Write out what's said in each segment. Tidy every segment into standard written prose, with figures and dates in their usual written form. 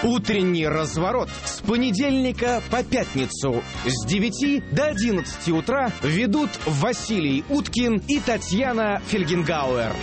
Утренний разворот с понедельника по пятницу с 9 до 11 утра ведут Василий Уткин и Татьяна Фельгенгауэр.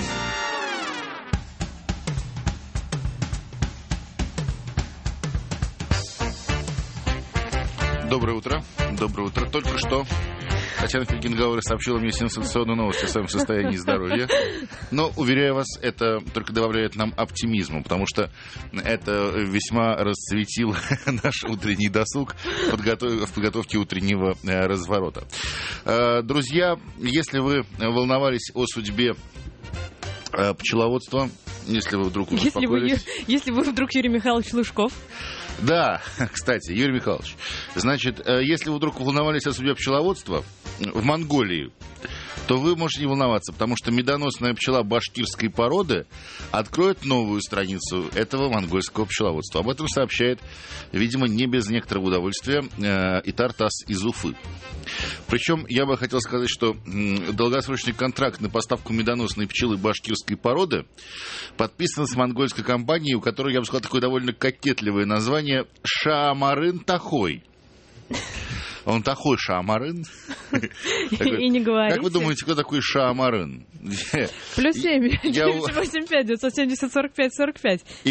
Доброе утро. Доброе утро. Только что Татьяна Фельгенгауэр сообщила мне сенсационную новость о своем состоянии здоровья. Но, уверяю вас, это только добавляет нам оптимизму, потому что это весьма расцветил наш утренний досуг в подготовке утреннего разворота. Друзья, если вы волновались о судьбе пчеловодства, если вы вдруг успокоились... Если вы вдруг Юрий Михайлович Лужков... Да, кстати, Юрий Михайлович, значит, если вы вдруг волновались о судьбе пчеловодства в Монголии, то вы можете не волноваться, потому что медоносная пчела башкирской породы откроет новую страницу этого монгольского пчеловодства. Об этом сообщает, видимо, не без некоторого удовольствия Итар ТАСС из Уфы. Причем я бы хотел сказать, что долгосрочный контракт на поставку медоносной пчелы башкирской породы подписан с монгольской компанией, у которой, я бы сказал, такое довольно кокетливое название «Шаамарын Тахой». Он такой Шаамарын. И не говорите. Как вы думаете, кто такой Шаамарын? +7 985 970 45 45. И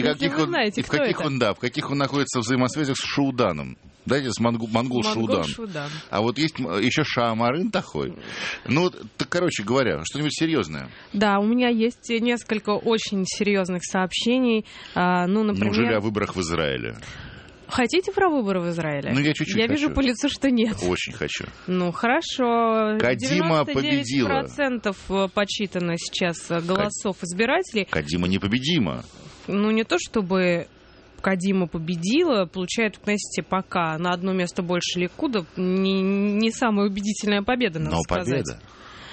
в каких он находится в взаимосвязях с Шууданом? Дайте с монгол Шуудан. А вот есть еще Шаамарын такой. Ну, так, короче говоря, что-нибудь серьезное. Да, у меня есть несколько очень серьезных сообщений. Ну, например... Неужели о выборах в Израиле? Хотите про выборы в Израиле? Ну, я чуть-чуть хочу. Вижу по лицу, что нет. Очень хочу. Ну, хорошо. Кадима победила. 99% почитано сейчас голосов избирателей. Кадима непобедима. Ну, не то чтобы Кадима победила, получает в Кнессете пока на одно место больше Ликуда. Не самая убедительная победа, надо сказать. Но победа.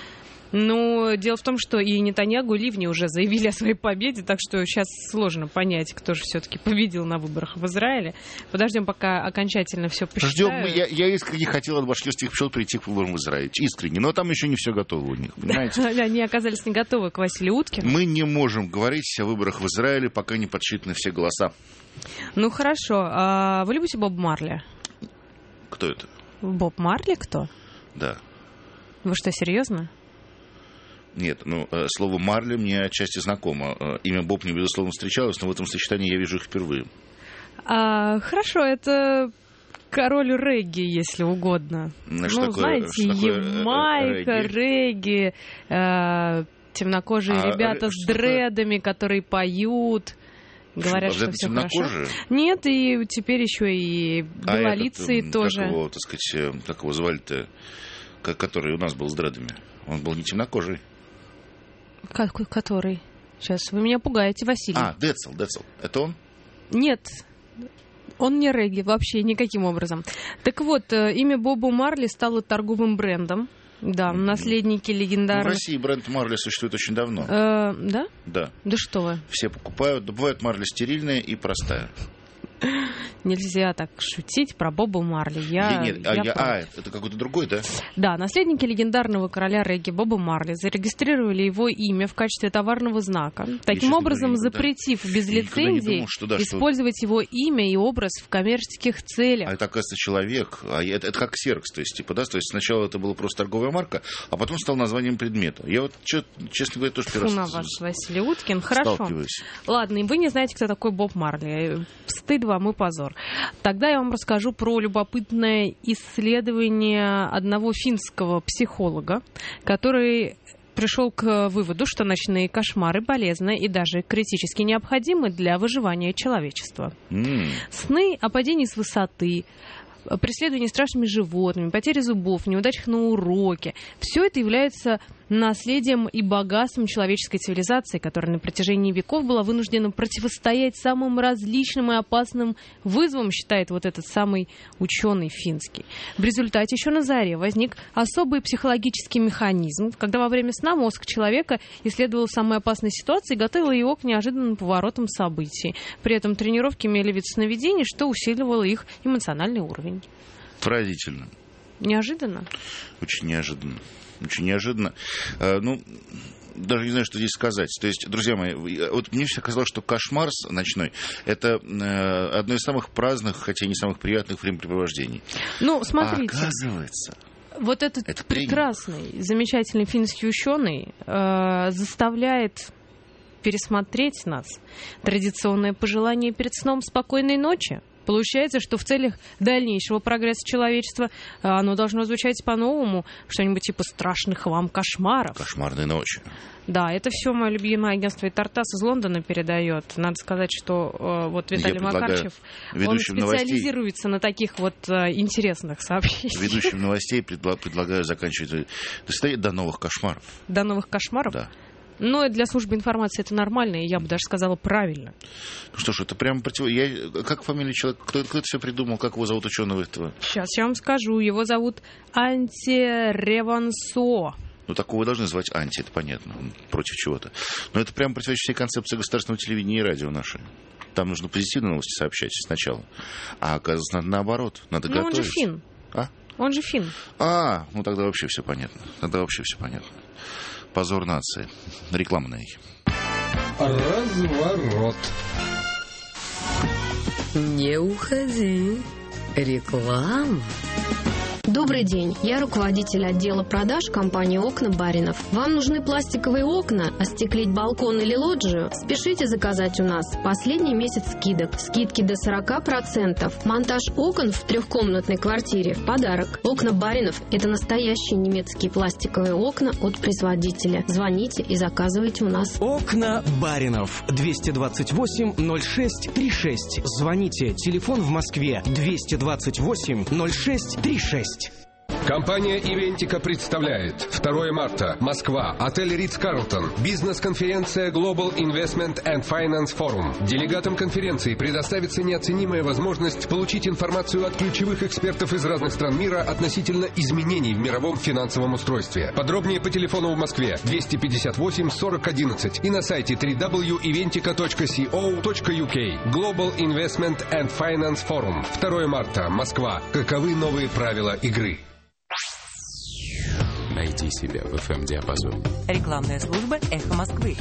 Ну, дело в том, что и Нетаньягу, и Ливни уже заявили о своей победе, так что сейчас сложно понять, кто же все-таки победил на выборах в Израиле. Подождем, пока окончательно все посчитают. Ждем. Я искренне хотел от башкирских пчел прийти к выборам в Израиле. Искренне. Но там еще не все готово у них, понимаете? Да, они оказались не готовы к Василию Уткину. Мы не можем говорить о выборах в Израиле, пока не подсчитаны все голоса. Ну, хорошо. А вы любите Боба Марли? Кто это? Боб Марли кто? Да. Вы что, серьезно? Нет, ну, слово «Марли» мне отчасти знакомо. Имя Боб мне, безусловно, встречалось, но в этом сочетании я вижу их впервые. Хорошо, это король регги, если угодно. Что такое, знаете, Ямайка, регги, темнокожие ребята с дредами, которые поют. Говорят, что все хорошо. Нет, и теперь еще и белолицые тоже. Как его звали-то, который у нас был с дредами? Он был не темнокожий. Который? Сейчас вы меня пугаете, Василий. Децл. Это он? Нет, он не регги вообще никаким образом. Так вот, имя Боба Марли стало торговым брендом. Да, наследники легендарных... В России бренд Марли существует очень давно. Да? Да. Да что вы. Все покупают. Бывает Марли стерильная и простая. Нельзя так шутить про Боба Марли. Это какой-то другой, да? Да, наследники легендарного короля регги Боба Марли зарегистрировали его имя в качестве товарного знака, таким образом запретив без лицензии использовать его имя и образ в коммерческих целях. Это, оказывается, человек. Это как ксерокс, то есть сначала это была просто торговая марка, а потом стал названием предмета. Я вот, честно говоря, тоже первый раз вас, Василий Уткин. Хорошо. Ладно, и вы не знаете, кто такой Боб Марли. Стыд вам и позор. Тогда я вам расскажу про любопытное исследование одного финского психолога, который пришел к выводу, что ночные кошмары полезны и даже критически необходимы для выживания человечества. Сны о падении с высоты, преследовании страшными животными, потере зубов, неудачах на уроке. Все это является наследием и богатством человеческой цивилизации, которая на протяжении веков была вынуждена противостоять самым различным и опасным вызовам, считает вот этот самый ученый финский. В результате еще на заре возник особый психологический механизм, когда во время сна мозг человека исследовал самые опасные ситуации и готовил его к неожиданным поворотам событий. При этом тренировки имели вид сновидений, что усиливало их эмоциональный уровень. Поразительно. Неожиданно? Очень неожиданно. Очень неожиданно. даже не знаю, что здесь сказать. То есть, друзья мои, вот мне всегда казалось, что кошмар ночной — это одно из самых праздных, хотя и не самых приятных времяпрепровождений. Ну, смотрите. А оказывается... Вот этот прекрасный, замечательный финский ученый заставляет пересмотреть нас. Традиционное пожелание перед сном спокойной ночи. Получается, что в целях дальнейшего прогресса человечества оно должно звучать по-новому. Что-нибудь типа страшных вам кошмаров. Кошмарной ночи. Да, это все мое любимое агентство Тартас из Лондона передает. Надо сказать, что вот Виталий Макарчев, он специализируется на таких вот интересных сообщениях. Ведущим новостей предлагаю заканчивать до новых кошмаров. До новых кошмаров? Да. Но для службы информации это нормально, и я бы даже сказала правильно. Ну что ж, это прямо Как фамилия человека? Кто это все придумал? Как его зовут, ученого этого? Сейчас я вам скажу. Его зовут Анти Ревансо. Ну, такого вы должны звать Анти, это понятно. Он против чего-то. Но это прямо противоречит всей концепции государственного телевидения и радио нашей. Там нужно позитивные новости сообщать сначала. А оказывается, надо наоборот. Надо готовиться. Он же фин. А? Он же фин. Ну тогда вообще все понятно. Позор нации. Реклама на эхе. Разворот. Не уходи. Реклама. Добрый день, я руководитель отдела продаж компании «Окна Баринов». Вам нужны пластиковые окна, остеклить балкон или лоджию? Спешите заказать у нас. Последний месяц скидок. Скидки до 40%. Монтаж окон в трехкомнатной квартире в подарок. «Окна Баринов» – это настоящие немецкие пластиковые окна от производителя. Звоните и заказывайте у нас. «Окна Баринов». 228-06-36. Звоните. Телефон в Москве 228-06-36. Компания «Ивентика» представляет 2 марта. Москва. Отель «Ритц-Карлтон». Бизнес-конференция Global Investment and Finance Forum. Делегатам конференции предоставится неоценимая возможность получить информацию от ключевых экспертов из разных стран мира относительно изменений в мировом финансовом устройстве. Подробнее по телефону в Москве 258 40 11 и на сайте www.eventica.co.uk. Global Investment and Finance Forum. 2 марта. Москва. Каковы новые правила игры? Найди себя в FM-диапазоне. Рекламная служба «Эхо Москвы».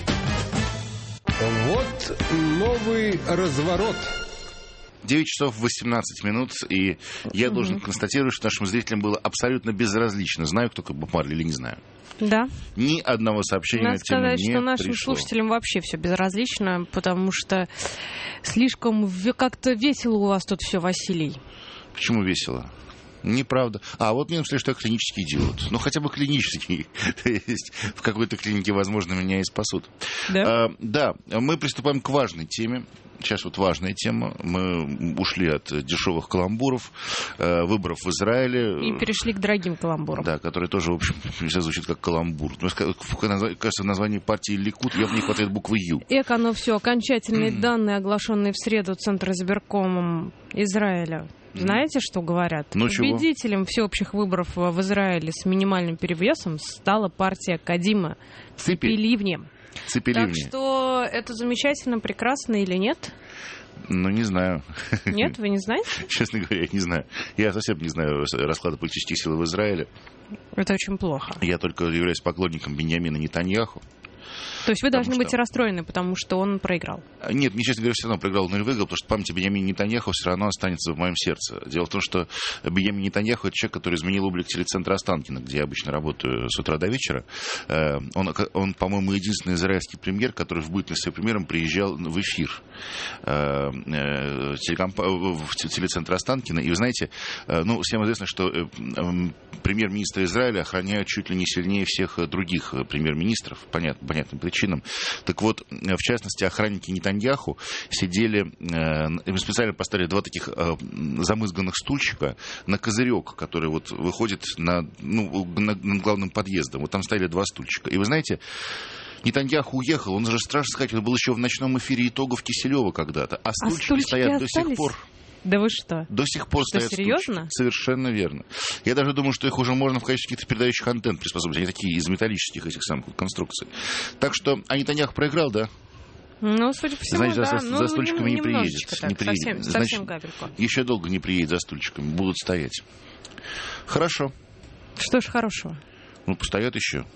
Вот новый разворот. 9 часов 18 минут, и я должен констатировать, что нашим зрителям было абсолютно безразлично, знаю, кто такой Боб Марли или не знаю. Да. Ни одного сообщения на эту тему не пришло. Надо сказать, что нашим слушателям вообще все безразлично, потому что слишком как-то весело у вас тут все, Василий. Почему весело? Неправда. Вот мне написали, что я клинический идиот. Ну, хотя бы клинический. То есть в какой-то клинике, возможно, меня и спасут. Да? Да. Мы приступаем к важной теме. Сейчас вот важная тема. Мы ушли от дешевых каламбуров, выборов в Израиле. И перешли к дорогим каламбурам. Да, которые тоже, в общем, всегда звучит как каламбур. Кажется, в названии партии Ликуд явно не хватает буквы «Ю». Оно все. Окончательные данные, оглашенные в среду Центром избиркомом Израиля. Знаете, что говорят? Победителем всеобщих выборов в Израиле с минимальным перевесом стала партия Кадима. Цепи-ливни. Так что это замечательно, прекрасно или нет? Ну, не знаю. Нет, вы не знаете? Честно говоря, я не знаю. Я совсем не знаю расклада политических сил в Израиле. Это очень плохо. Я только являюсь поклонником Биньямина Нетаньяху. То есть вы должны быть расстроены, потому что он проиграл? Нет, мне, честно говоря, все равно проиграл, он или выиграл, потому что память о Биньямине Нетаньяху все равно останется в моем сердце. Дело в том, что Биньямин Нетаньяху — это человек, который изменил облик телецентра Останкино, где я обычно работаю с утра до вечера. Он, по-моему, единственный израильский премьер, который в бытность своим премьером приезжал в эфир в телецентр Останкино. И вы знаете, всем известно, что премьер-министра Израиля охраняют чуть ли не сильнее всех других премьер-министров, понятным причинам. Так вот, в частности, охранники Нетаньяху сидели, им специально поставили 2 таких замызганных стульчика на козырек, который вот выходит над главным подъездом. Вот там ставили 2 стульчика. И вы знаете, Нетаньяху уехал, он же, страшно сказать, он был еще в ночном эфире итогов Киселева когда-то. А стульчики стоят до сих пор. Да вы что? До сих пор что, стоят серьезно? Стульчики. Совершенно верно. Я даже думаю, что их уже можно в качестве каких-то передающих антенн приспособить. Они такие из металлических этих самых конструкций. Так что, Нетаньяху проиграл, да? Ну, судя по всему, значит, да. за стульчиками не приедет. Так, не приедет. Совсем капельку. Еще долго не приедет за стульчиками. Будут стоять. Хорошо. Что ж хорошего? Постоят еще.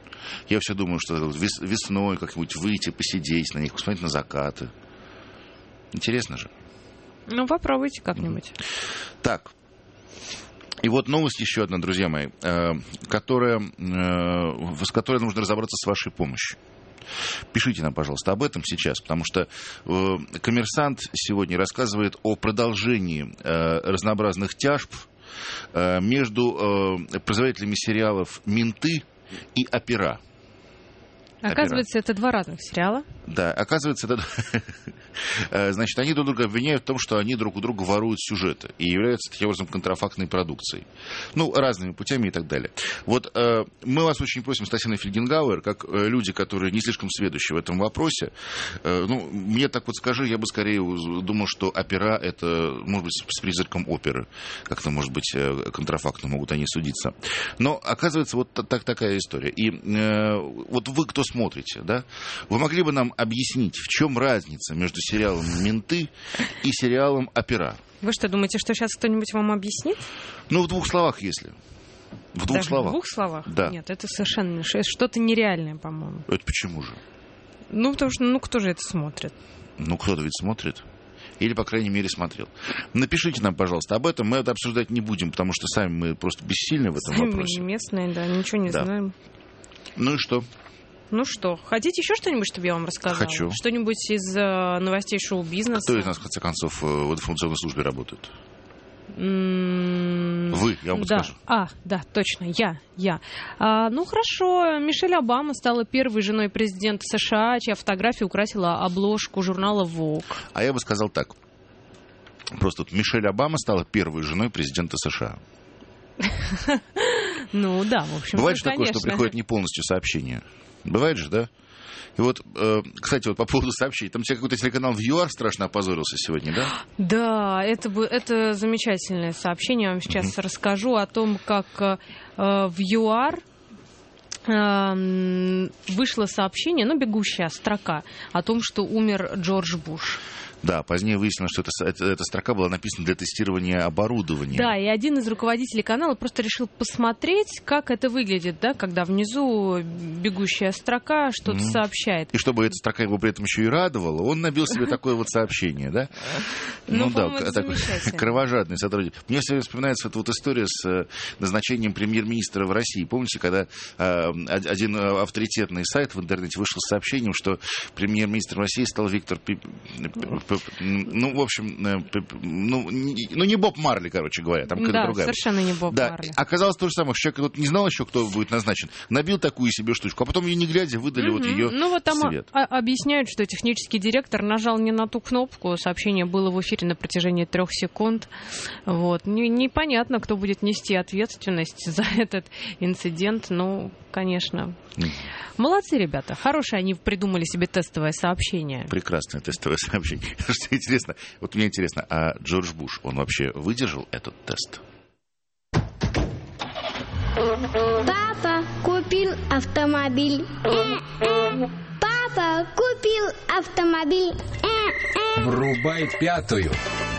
Я все думаю, что весной как-нибудь выйти, посидеть на них, посмотреть на закаты. Интересно же. Ну, попробуйте как-нибудь. Так. И вот новость еще одна, друзья мои, с которой нужно разобраться с вашей помощью. Пишите нам, пожалуйста, об этом сейчас, потому что «Коммерсант» сегодня рассказывает о продолжении разнообразных тяжб между производителями сериалов «Менты» и «Опера». Оказывается, это два разных сериала. Да, оказывается, это... Значит, они друг друга обвиняют в том, что они друг у друга воруют сюжеты и являются таким образом контрафактной продукцией. Ну, разными путями и так далее. Вот мы вас очень просим, Татьяна Фельгенгауэр, как люди, которые не слишком сведущие в этом вопросе, ну, мне так вот скажи, я бы скорее думал, что опера — это, может быть, с призраком оперы. Как-то, может быть, контрафактно могут они судиться. Но, оказывается, вот такая история. И вот вы, кто смотрите, да, вы могли бы нам объяснить, в чем разница между сериалом «Менты» и сериалом «Опера»? Вы что, думаете, что сейчас кто-нибудь вам объяснит? Ну, в двух словах, если. В двух словах. В двух словах? Да. Нет, это совершенно что-то нереальное, по-моему. Это почему же? Ну, потому что, ну, кто же это смотрит? Ну, кто-то ведь смотрит. Или, по крайней мере, смотрел. Напишите нам, пожалуйста, об этом. Мы это обсуждать не будем, потому что сами мы просто бессильны в этом вопросе. Сами мы не местные, да, ничего не знаем. Ну и что? Ну что, хотите еще что-нибудь, чтобы я вам рассказала? Хочу. Что-нибудь из новостей шоу-бизнеса? Кто из нас, в конце концов, в информационной службе работает? Вы, я вам скажу. Да, точно, я. Ну хорошо, Мишель Обама стала первой женой президента США, чья фотография украсила обложку журнала Vogue. А я бы сказал так. Просто вот Мишель Обама стала первой женой президента США. Ну да, в общем. Бывает же такое, что приходит не полностью сообщение. Бывает же, да? И вот, кстати, вот по поводу сообщений. Там тебе какой-то телеканал в ЮАР страшно опозорился сегодня, да? Да, это замечательное сообщение. Я вам сейчас расскажу о том, как в ЮАР вышло сообщение, бегущая строка о том, что умер Джордж Буш. Да, позднее выяснилось, что эта строка была написана для тестирования оборудования. Да, и один из руководителей канала просто решил посмотреть, как это выглядит, да, когда внизу бегущая строка что-то сообщает. И чтобы эта строка его при этом еще и радовала, он набил себе такое вот сообщение, да? Ну да, такой кровожадный сотрудник. Мне все вспоминается эта вот история с назначением премьер-министра в России. Помните, когда один авторитетный сайт в интернете вышел с сообщением, что премьер-министром России стал Виктор... Ну, в общем, не Боб Марли, короче говоря, там какая-то другая. Да, совершенно не Боб Марли. Оказалось то же самое, что человек вот не знал еще, кто будет назначен, набил такую себе штучку, а потом ее не глядя выдали вот ее Ну, вот там свет. Объясняют, что технический директор нажал не на ту кнопку, сообщение было в эфире на протяжении 3 секунд. Вот. Непонятно, кто будет нести ответственность за этот инцидент, ну, конечно. Молодцы, ребята. Хорошие они придумали себе тестовое сообщение. Прекрасное тестовое сообщение. Что интересно, вот мне интересно, а Джордж Буш, он вообще выдержал этот тест? Папа купил автомобиль. Папа купил автомобиль. Врубай 5-ю.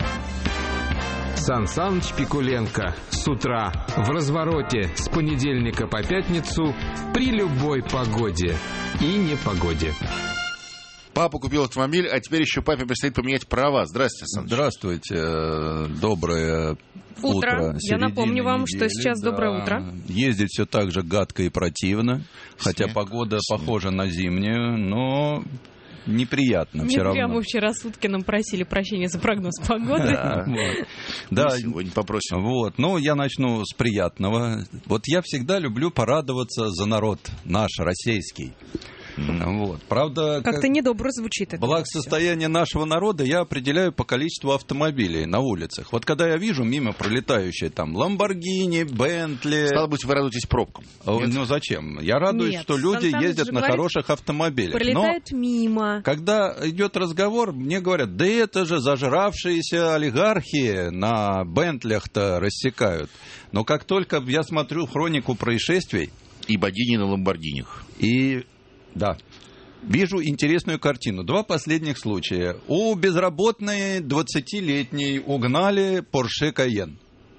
Сан Саныч Пикуленко с утра в развороте с понедельника по пятницу при любой погоде и непогоде. Папа купил автомобиль, а теперь еще папе предстоит поменять права. Здравствуйте, Саныч. Здравствуйте. Доброе утро. Я напомню вам, недели, что сейчас доброе утро. Ездить все так же гадко и противно, хотя погода похожа на зимнюю, но... неприятно все равно. Прямо вчера с Уткиным просили прощения за прогноз погоды. Да, сегодня попросим. Вот, ну, я начну с приятного. Вот я всегда люблю порадоваться за народ наш, российский. Вот. Правда, как-то недобро звучит это. Благосостояние нашего народа я определяю по количеству автомобилей на улицах. Вот когда я вижу мимо пролетающие там Ламборгини, Бентли... Стало быть, вы радуетесь пробкам. Ну зачем? Я радуюсь, что люди ездят на хороших автомобилях. Пролетают мимо. Когда идет разговор, мне говорят, да это же зажравшиеся олигархи на Бентлях-то рассекают. Но как только я смотрю хронику происшествий... И богини на Ламборгинях. Да. Вижу интересную картину. 2 последних случая. У безработной 20-летней угнали Porsche Cayenne.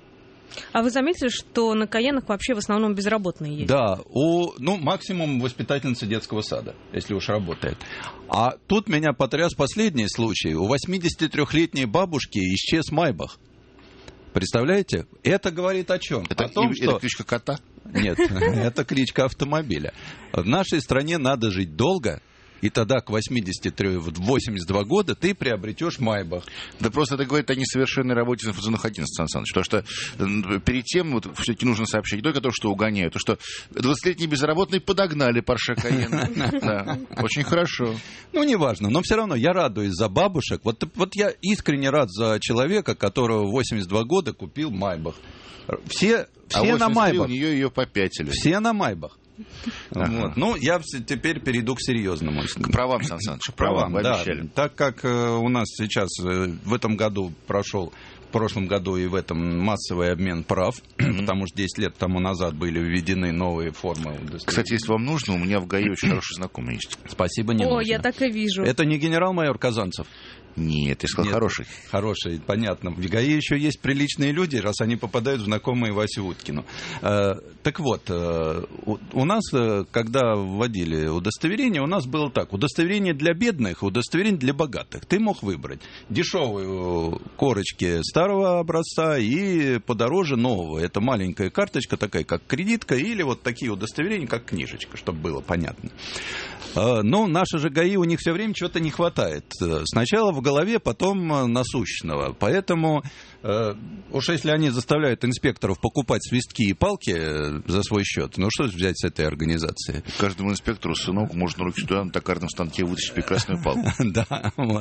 А вы заметили, что на Каенах вообще в основном безработные есть? Да, максимум воспитательница детского сада, если уж работает. А тут меня потряс последний случай. У 83-летней бабушки исчез Майбах. Представляете? Это говорит о чем? Это, о том, что... это кличка кота? Нет, это кличка автомобиля. В нашей стране надо жить долго, и тогда к 82 года ты приобретешь Майбах. Да просто это говорит о несовершенной работе с информационных агентств, Сан Саныч. Потому что перед тем вот все-таки нужно сообщить не только то, что угоняют, то, что 20-летние безработные подогнали Порше Каен. Да, очень хорошо. Неважно, но все равно я радуюсь за бабушек. Вот я искренне рад за человека, которого в 82 года купил Майбах. Все на Майбах. У нее ее попятили. Все на Майбах. Ага. Вот. Я теперь перейду к серьезному. К правам, Сан Саныч, к правам, вы обещали. Да. Так как у нас сейчас в этом году прошел, в прошлом году и в этом массовый обмен прав, потому что 10 лет тому назад были введены новые формы удостоверения. Кстати, если вам нужно, у меня в ГАИ очень хороший знакомый есть. Спасибо, не нужно. Я так и вижу. Это не генерал-майор Казанцев? Нет, я сказал хороший. Хороший, понятно. В ГАИ еще есть приличные люди, раз они попадают в знакомые Васю Уткину. Так вот, у нас, когда вводили удостоверение, у нас было так. Удостоверение для бедных, удостоверение для богатых. Ты мог выбрать дешевые корочки старого образца и подороже нового. Это маленькая карточка, такая как кредитка, или вот такие удостоверения, как книжечка, чтобы было понятно. Но наши же ГАИ, у них все время чего-то не хватает. Сначала в голове, потом насущного. Поэтому уж если они заставляют инспекторов покупать свистки и палки за свой счет, что взять с этой организации? Каждому инспектору, сынок, можно руки туда на токарном станке вытащить прекрасную палку. Да, вот.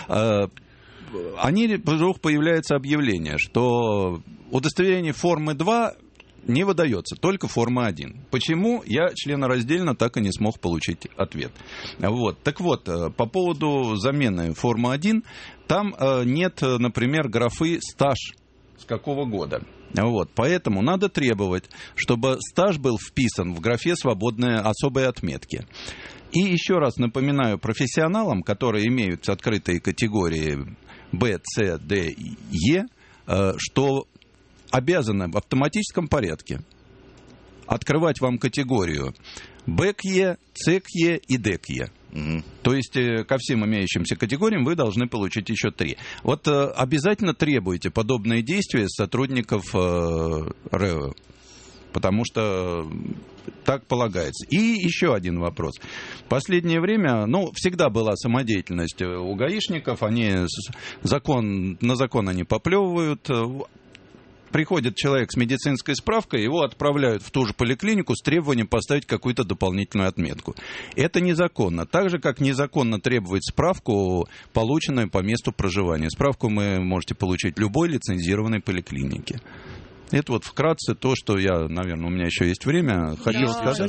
Вдруг появляется объявление, что удостоверение формы 2 не выдается, только форма 1. Почему? Я членораздельно так и не смог получить ответ. Вот. Так вот, по поводу замены формы 1, там нет, например, графы «стаж» с какого года. Вот. Поэтому надо требовать, чтобы стаж был вписан в графе «свободные особые отметки». И еще раз напоминаю профессионалам, которые имеют открытые категории Б, С, Д, Е, что обязаны в автоматическом порядке открывать вам категорию Б к Е, С к Е и Д к Е. То есть ко всем имеющимся категориям вы должны получить еще 3. Вот обязательно требуйте подобные действия с сотрудников РЭО, потому что так полагается. И еще один вопрос. В последнее время, всегда была самодеятельность у гаишников, они на закон они поплевывают. Приходит человек с медицинской справкой, его отправляют в ту же поликлинику с требованием поставить какую-то дополнительную отметку. Это незаконно. Так же, как незаконно требовать справку, полученную по месту проживания. Справку вы можете получить в любой лицензированной поликлинике. Это вот вкратце то, что я, наверное, у меня еще есть время, хотел сказать.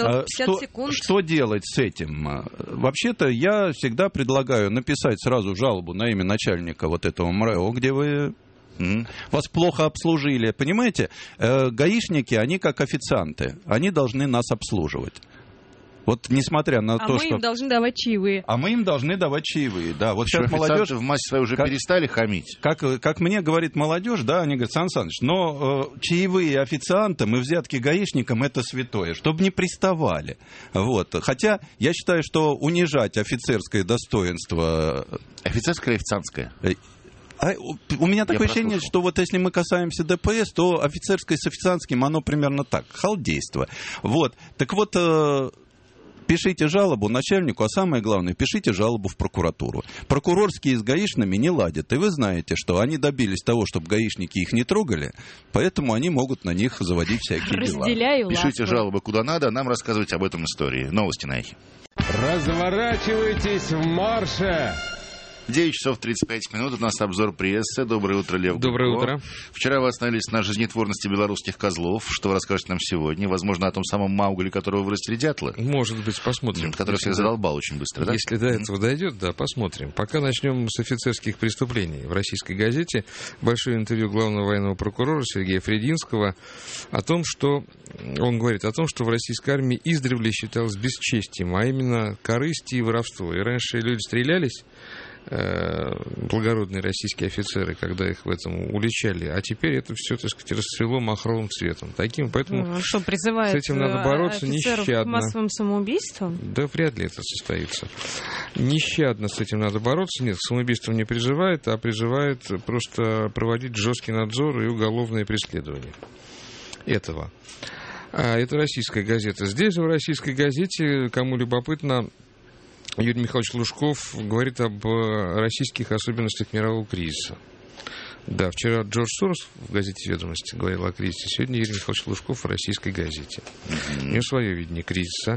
Что делать с этим? Вообще-то я всегда предлагаю написать сразу жалобу на имя начальника вот этого МРЭО, где вы... Вас плохо обслужили. Понимаете, гаишники, они как официанты. Они должны нас обслуживать. Вот несмотря на то, что... А мы им должны давать чаевые. А мы им должны давать чаевые, да. Вот сейчас молодежь... в массе своей уже перестали хамить. Как мне говорит молодежь, да, они говорят: Сан Саныч, но чаевые официантам и взятки гаишникам — это святое, чтобы не приставали. Вот. Хотя я считаю, что унижать офицерское достоинство... Офицерское или официантское? У меня такое ощущение, что вот если мы касаемся ДПС, то офицерское с официантским, оно примерно так, халдейство. Вот. Так вот, пишите жалобу начальнику, а самое главное, пишите жалобу в прокуратуру. Прокурорские с гаишными не ладят, и вы знаете, что они добились того, чтобы гаишники их не трогали, поэтому они могут на них заводить всякие дела. Пишите жалобы куда надо, нам рассказывайте об этом истории. Новости на Эхе. Разворачивайтесь в марше! 9 часов 35 минут. У нас обзор прессы. Доброе утро, Лев. Доброе утро. Вчера вы остановились на жизнетворности белорусских козлов. Что вы расскажете нам сегодня? Возможно, о том самом Маугли, которого вырастили дятлы? Может быть, посмотрим. Который всех задолбал очень быстро, да? Если до этого дойдет, да, посмотрим. Пока начнем с офицерских преступлений. В российской газете большое интервью главного военного прокурора Сергея Фрединского о том, что... Он говорит о том, что в российской армии издревле считалось бесчестием, а именно корысть и воровство. И раньше люди стрелялись, благородные российские офицеры, когда их в этом уличали. А теперь это все, так сказать, расцвело махровым цветом. Таким, поэтому что, призывает с этим надо бороться нещадно. К массовым самоубийствам? Да вряд ли это состоится. Нещадно с этим надо бороться. Нет, к самоубийствам не призывает, а призывает просто проводить жесткий надзор и уголовное преследование этого. Это российская газета. Здесь же в российской газете, кому любопытно, Юрий Михайлович Лужков говорит об российских особенностях мирового кризиса. Да, вчера Джордж Сорос в газете «Ведомости» говорил о кризисе. Сегодня Юрий Михайлович Лужков в российской газете. У него свое видение кризиса.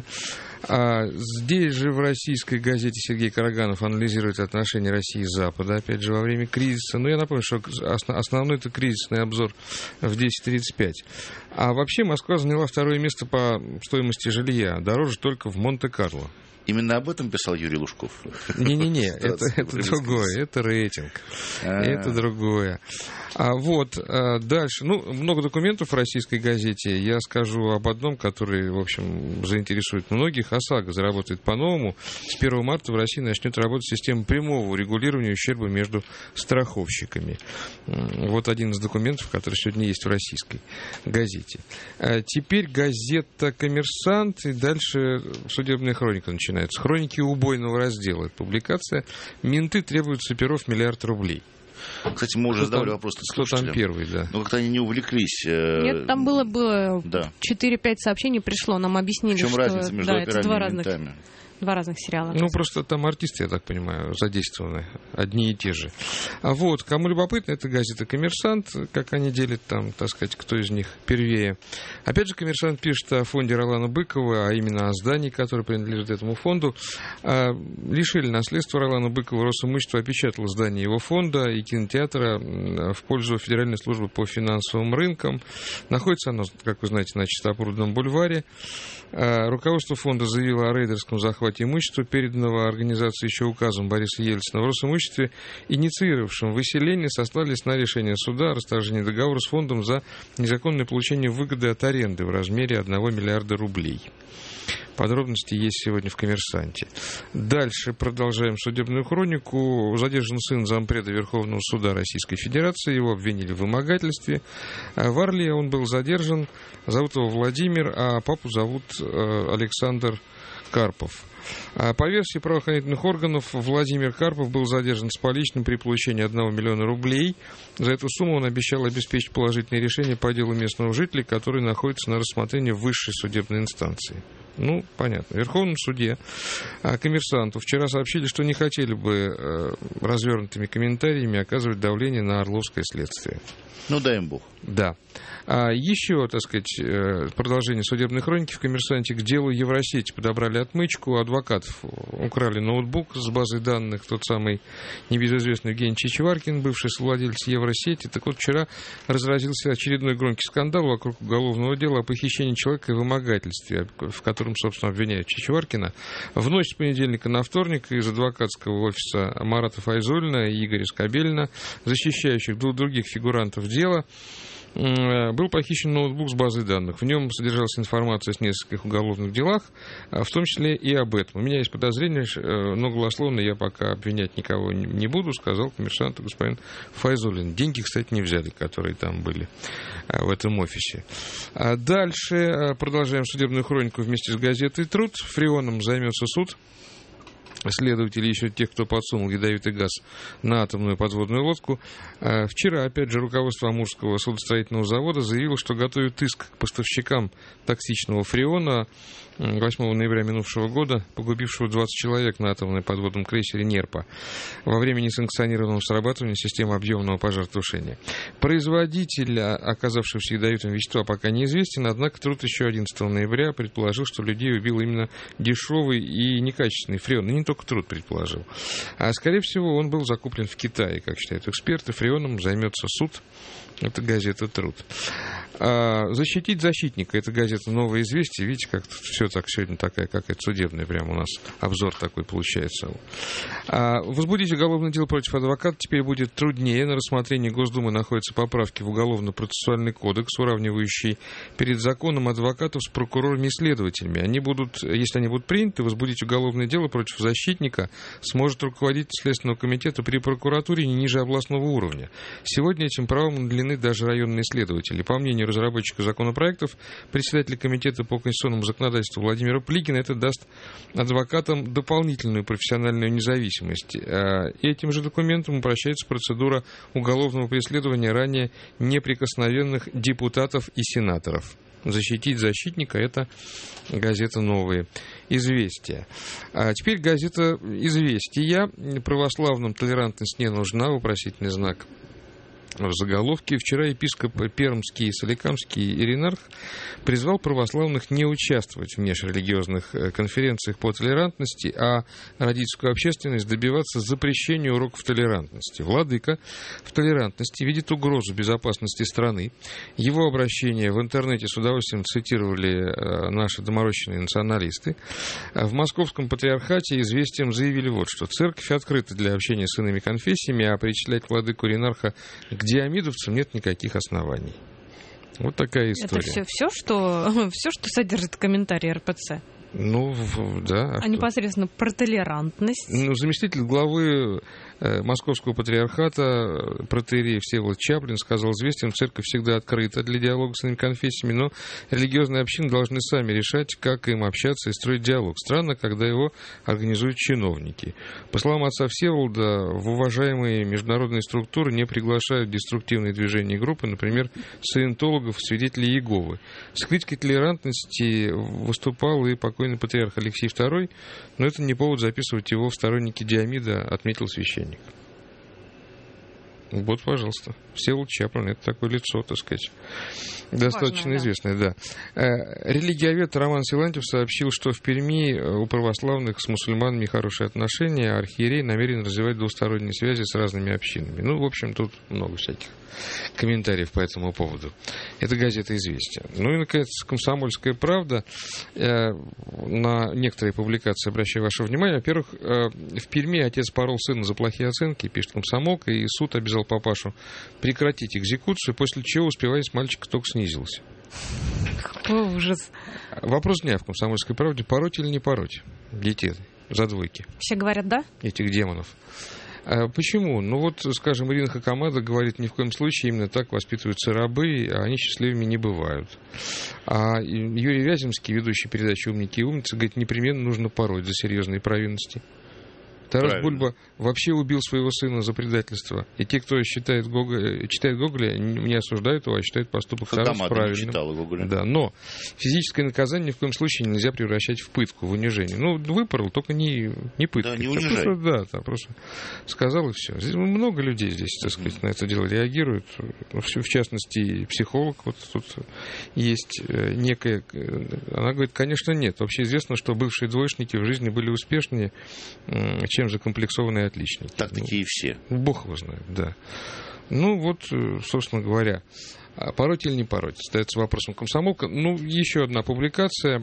А здесь же в российской газете Сергей Караганов анализирует отношения России и Запада, опять же, во время кризиса. Но я напомню, что основной это кризисный обзор в 10:35. А вообще Москва заняла второе место по стоимости жилья. Дороже только в Монте-Карло. Именно об этом писал Юрий Лужков? Не-не-не, это другое, это рейтинг, это другое. А вот дальше, много документов в российской газете. Я скажу об одном, который, в общем, заинтересует многих. ОСАГО заработает по-новому. С 1 марта в России начнет работать система прямого урегулирования ущерба между страховщиками. Вот один из документов, который сегодня есть в российской газете. Теперь газета «Коммерсант», и дальше судебная хроника начинается. Хроники убойного раздела. Это публикация. Менты требуют с оперов $1 миллиард. Кстати, мы уже задавали вопрос слушателям. Кто там первый, да? Но как-то они не увлеклись. Нет, там было 4-5 сообщений пришло, нам объяснили, что... В чем разница между операми и ментами? Два разных сериала. Просто там артисты, я так понимаю, задействованы. Одни и те же. А вот, кому любопытно, это газета «Коммерсант», как они делят там, так сказать, кто из них первее. Опять же, «Коммерсант» пишет о фонде Ролана Быкова, а именно о здании, которое принадлежит этому фонду. Лишили наследства Ролана Быкова, Росимущество опечатало здание его фонда и кинотеатра в пользу Федеральной службы по финансовым рынкам. Находится оно, как вы знаете, на Чистопрудном бульваре. Руководство фонда заявило о рейдерском захвате имущества, переданного организации еще указом Бориса Ельцина. В Росимуществе, инициировавшем выселение, сослались на решение суда о расторжении договора с фондом за незаконное получение выгоды от аренды в размере 1 миллиарда рублей. Подробности есть сегодня в «Коммерсанте». Дальше продолжаем судебную хронику. Задержан сын зампреда Верховного суда Российской Федерации. Его обвинили в вымогательстве. В Орле он был задержан. Зовут его Владимир, а папу зовут Александр Карпов. По версии правоохранительных органов, Владимир Карпов был задержан с поличным при получении 1 миллиона рублей. За эту сумму он обещал обеспечить положительное решение по делу местного жителя, который находится на рассмотрении высшей судебной инстанции. Понятно. В Верховном суде «Коммерсанту» вчера сообщили, что не хотели бы развернутыми комментариями оказывать давление на орловское следствие. Дай им бог. Да. Еще, так сказать, продолжение судебной хроники в «Коммерсанте» к делу Евросети подобрали отмычку. Адвокатов украли ноутбук с базой данных, тот самый небезызвестный Евгений Чичваркин, бывший совладелец Евросети. Так вот, вчера разразился очередной громкий скандал вокруг уголовного дела о похищении человека и вымогательстве, в котором, собственно, обвиняют Чичваркина. В ночь с понедельника на вторник из адвокатского офиса Марата Файзуллина и Игоря Скобелина, защищающих двух других фигурантов дела, был похищен ноутбук с базой данных. В нем содержалась информация о нескольких уголовных делах, в том числе и об этом. У меня есть подозрение, но голословно я пока обвинять никого не буду, сказал «Коммерсанту» господин Файзуллин. Деньги, кстати, не взяли, которые там были в этом офисе. Дальше продолжаем судебную хронику вместе с газетой «Труд». Фреоном займется суд. Следователи ищут тех, кто подсунул ядовитый газ на атомную подводную лодку. Вчера, опять же, руководство Амурского судостроительного завода заявило, что готовит иск к поставщикам токсичного фреона 8 ноября минувшего года, погубившего 20 человек на атомном подводном крейсере «Нерпа» во время несанкционированного срабатывания системы объемного пожаротушения. Производитель, оказавшегося ядовитым вещества, пока неизвестен, однако Труд еще 11 ноября предположил, что людей убил именно дешевый и некачественный фреон. И не только Труд предположил. А, скорее всего, он был закуплен в Китае, как считают эксперты. Фреоном займется суд. Это газета «Труд». Защитить защитника. Это газета «Новое известие». Видите, как все так сегодня такая, как это судебная, прямо у нас обзор такой получается. Возбудить уголовное дело против адвоката теперь будет труднее. На рассмотрении Госдумы находятся поправки в Уголовно-процессуальный кодекс, уравнивающий перед законом адвокатов с прокурорами и следователями. Они будут, если они будут приняты, возбудить уголовное дело против защитника сможет руководитель Следственного комитета при прокуратуре не ниже областного уровня. Сегодня этим правом наделены даже районные следователи. По мнению разработчика законопроектов, председателя комитета по конституционному законодательству Владимира Плигина, это даст адвокатам дополнительную профессиональную независимость. Этим же документом упрощается процедура уголовного преследования ранее неприкосновенных депутатов и сенаторов. Защитить защитника — это газета «Новые известия». А теперь газета «Известия». Православным толерантность не нужна, вопросительный знак в заголовке. Вчера епископ Пермский и Соликамский Иринарх призвал православных не участвовать в межрелигиозных конференциях по толерантности, а родительскую общественность добиваться запрещения уроков толерантности. Владыка в толерантности видит угрозу безопасности страны. Его обращение в интернете с удовольствием цитировали наши доморощенные националисты. В Московском патриархате «Известиям» заявили вот что. Церковь открыта для общения с иными конфессиями, а причислять владыку Иринарха к диамидовцам нет никаких оснований. Вот такая история. Это все, что содержит комментарий РПЦ? Ну, да. А непосредственно про толерантность? Ну, заместитель главы Московского патриархата протоиерей Всеволод Чаплин сказал «Известиям», церковь всегда открыта для диалога с иными конфессиями, но религиозные общины должны сами решать, как им общаться и строить диалог. Странно, когда его организуют чиновники. По словам отца Всеволода, в уважаемые международные структуры не приглашают деструктивные движения и группы, например, саентологов, свидетелей Иеговы. С критикой толерантности выступал и покойный патриарх Алексей II, но это не повод записывать его в сторонники Диамида, отметил священник. Вот, пожалуйста. Всеволод Чаплин, это такое лицо, так сказать, достаточно важно, известное, да. Религиовед Роман Силантьев сообщил, что в Перми у православных с мусульманами хорошие отношения, а архиерей намерен развивать двусторонние связи с разными общинами. Ну, в общем, тут много всяких комментариев по этому поводу. Это газета «Известия». Ну и, наконец, «Комсомольская правда». На некоторые публикации обращаю ваше внимание. Во-первых, в Перми отец порол сына за плохие оценки, пишет «Комсомолка», и суд обязал папашу прекратить экзекуцию, после чего успеваемость мальчика только снизилась. Какой ужас. Вопрос дня в «Комсомольской правде». Пороть или не пороть детей за двойки? Все говорят «да». Этих демонов. Почему? Ну вот, скажем, Ирина Хакамада говорит, ни в коем случае именно так воспитываются рабы, а они счастливыми не бывают. А Юрий Вяземский, ведущий передачи «Умники и умницы», говорит, непременно нужно пороть за серьезные провинности. Тарас Бульба вообще убил своего сына за предательство. И те, кто читает Гоголя, не осуждают его, а считают поступок Тараса правильным. Да, но физическое наказание ни в коем случае нельзя превращать в пытку, в унижение. Ну, выпорол, только не пытка. Да, не унижай. Просто сказал и все. Здесь много людей здесь, так сказать, на это дело реагируют. В частности, психолог вот тут есть некая... Она говорит, конечно, нет. Вообще известно, что бывшие двоечники в жизни были успешнее, чем закомплексованные отличники. Так такие все. Бог его знает, да. Ну вот, собственно говоря, пороть или не пороть, остается вопросом «Комсомолка». Ну, еще одна публикация.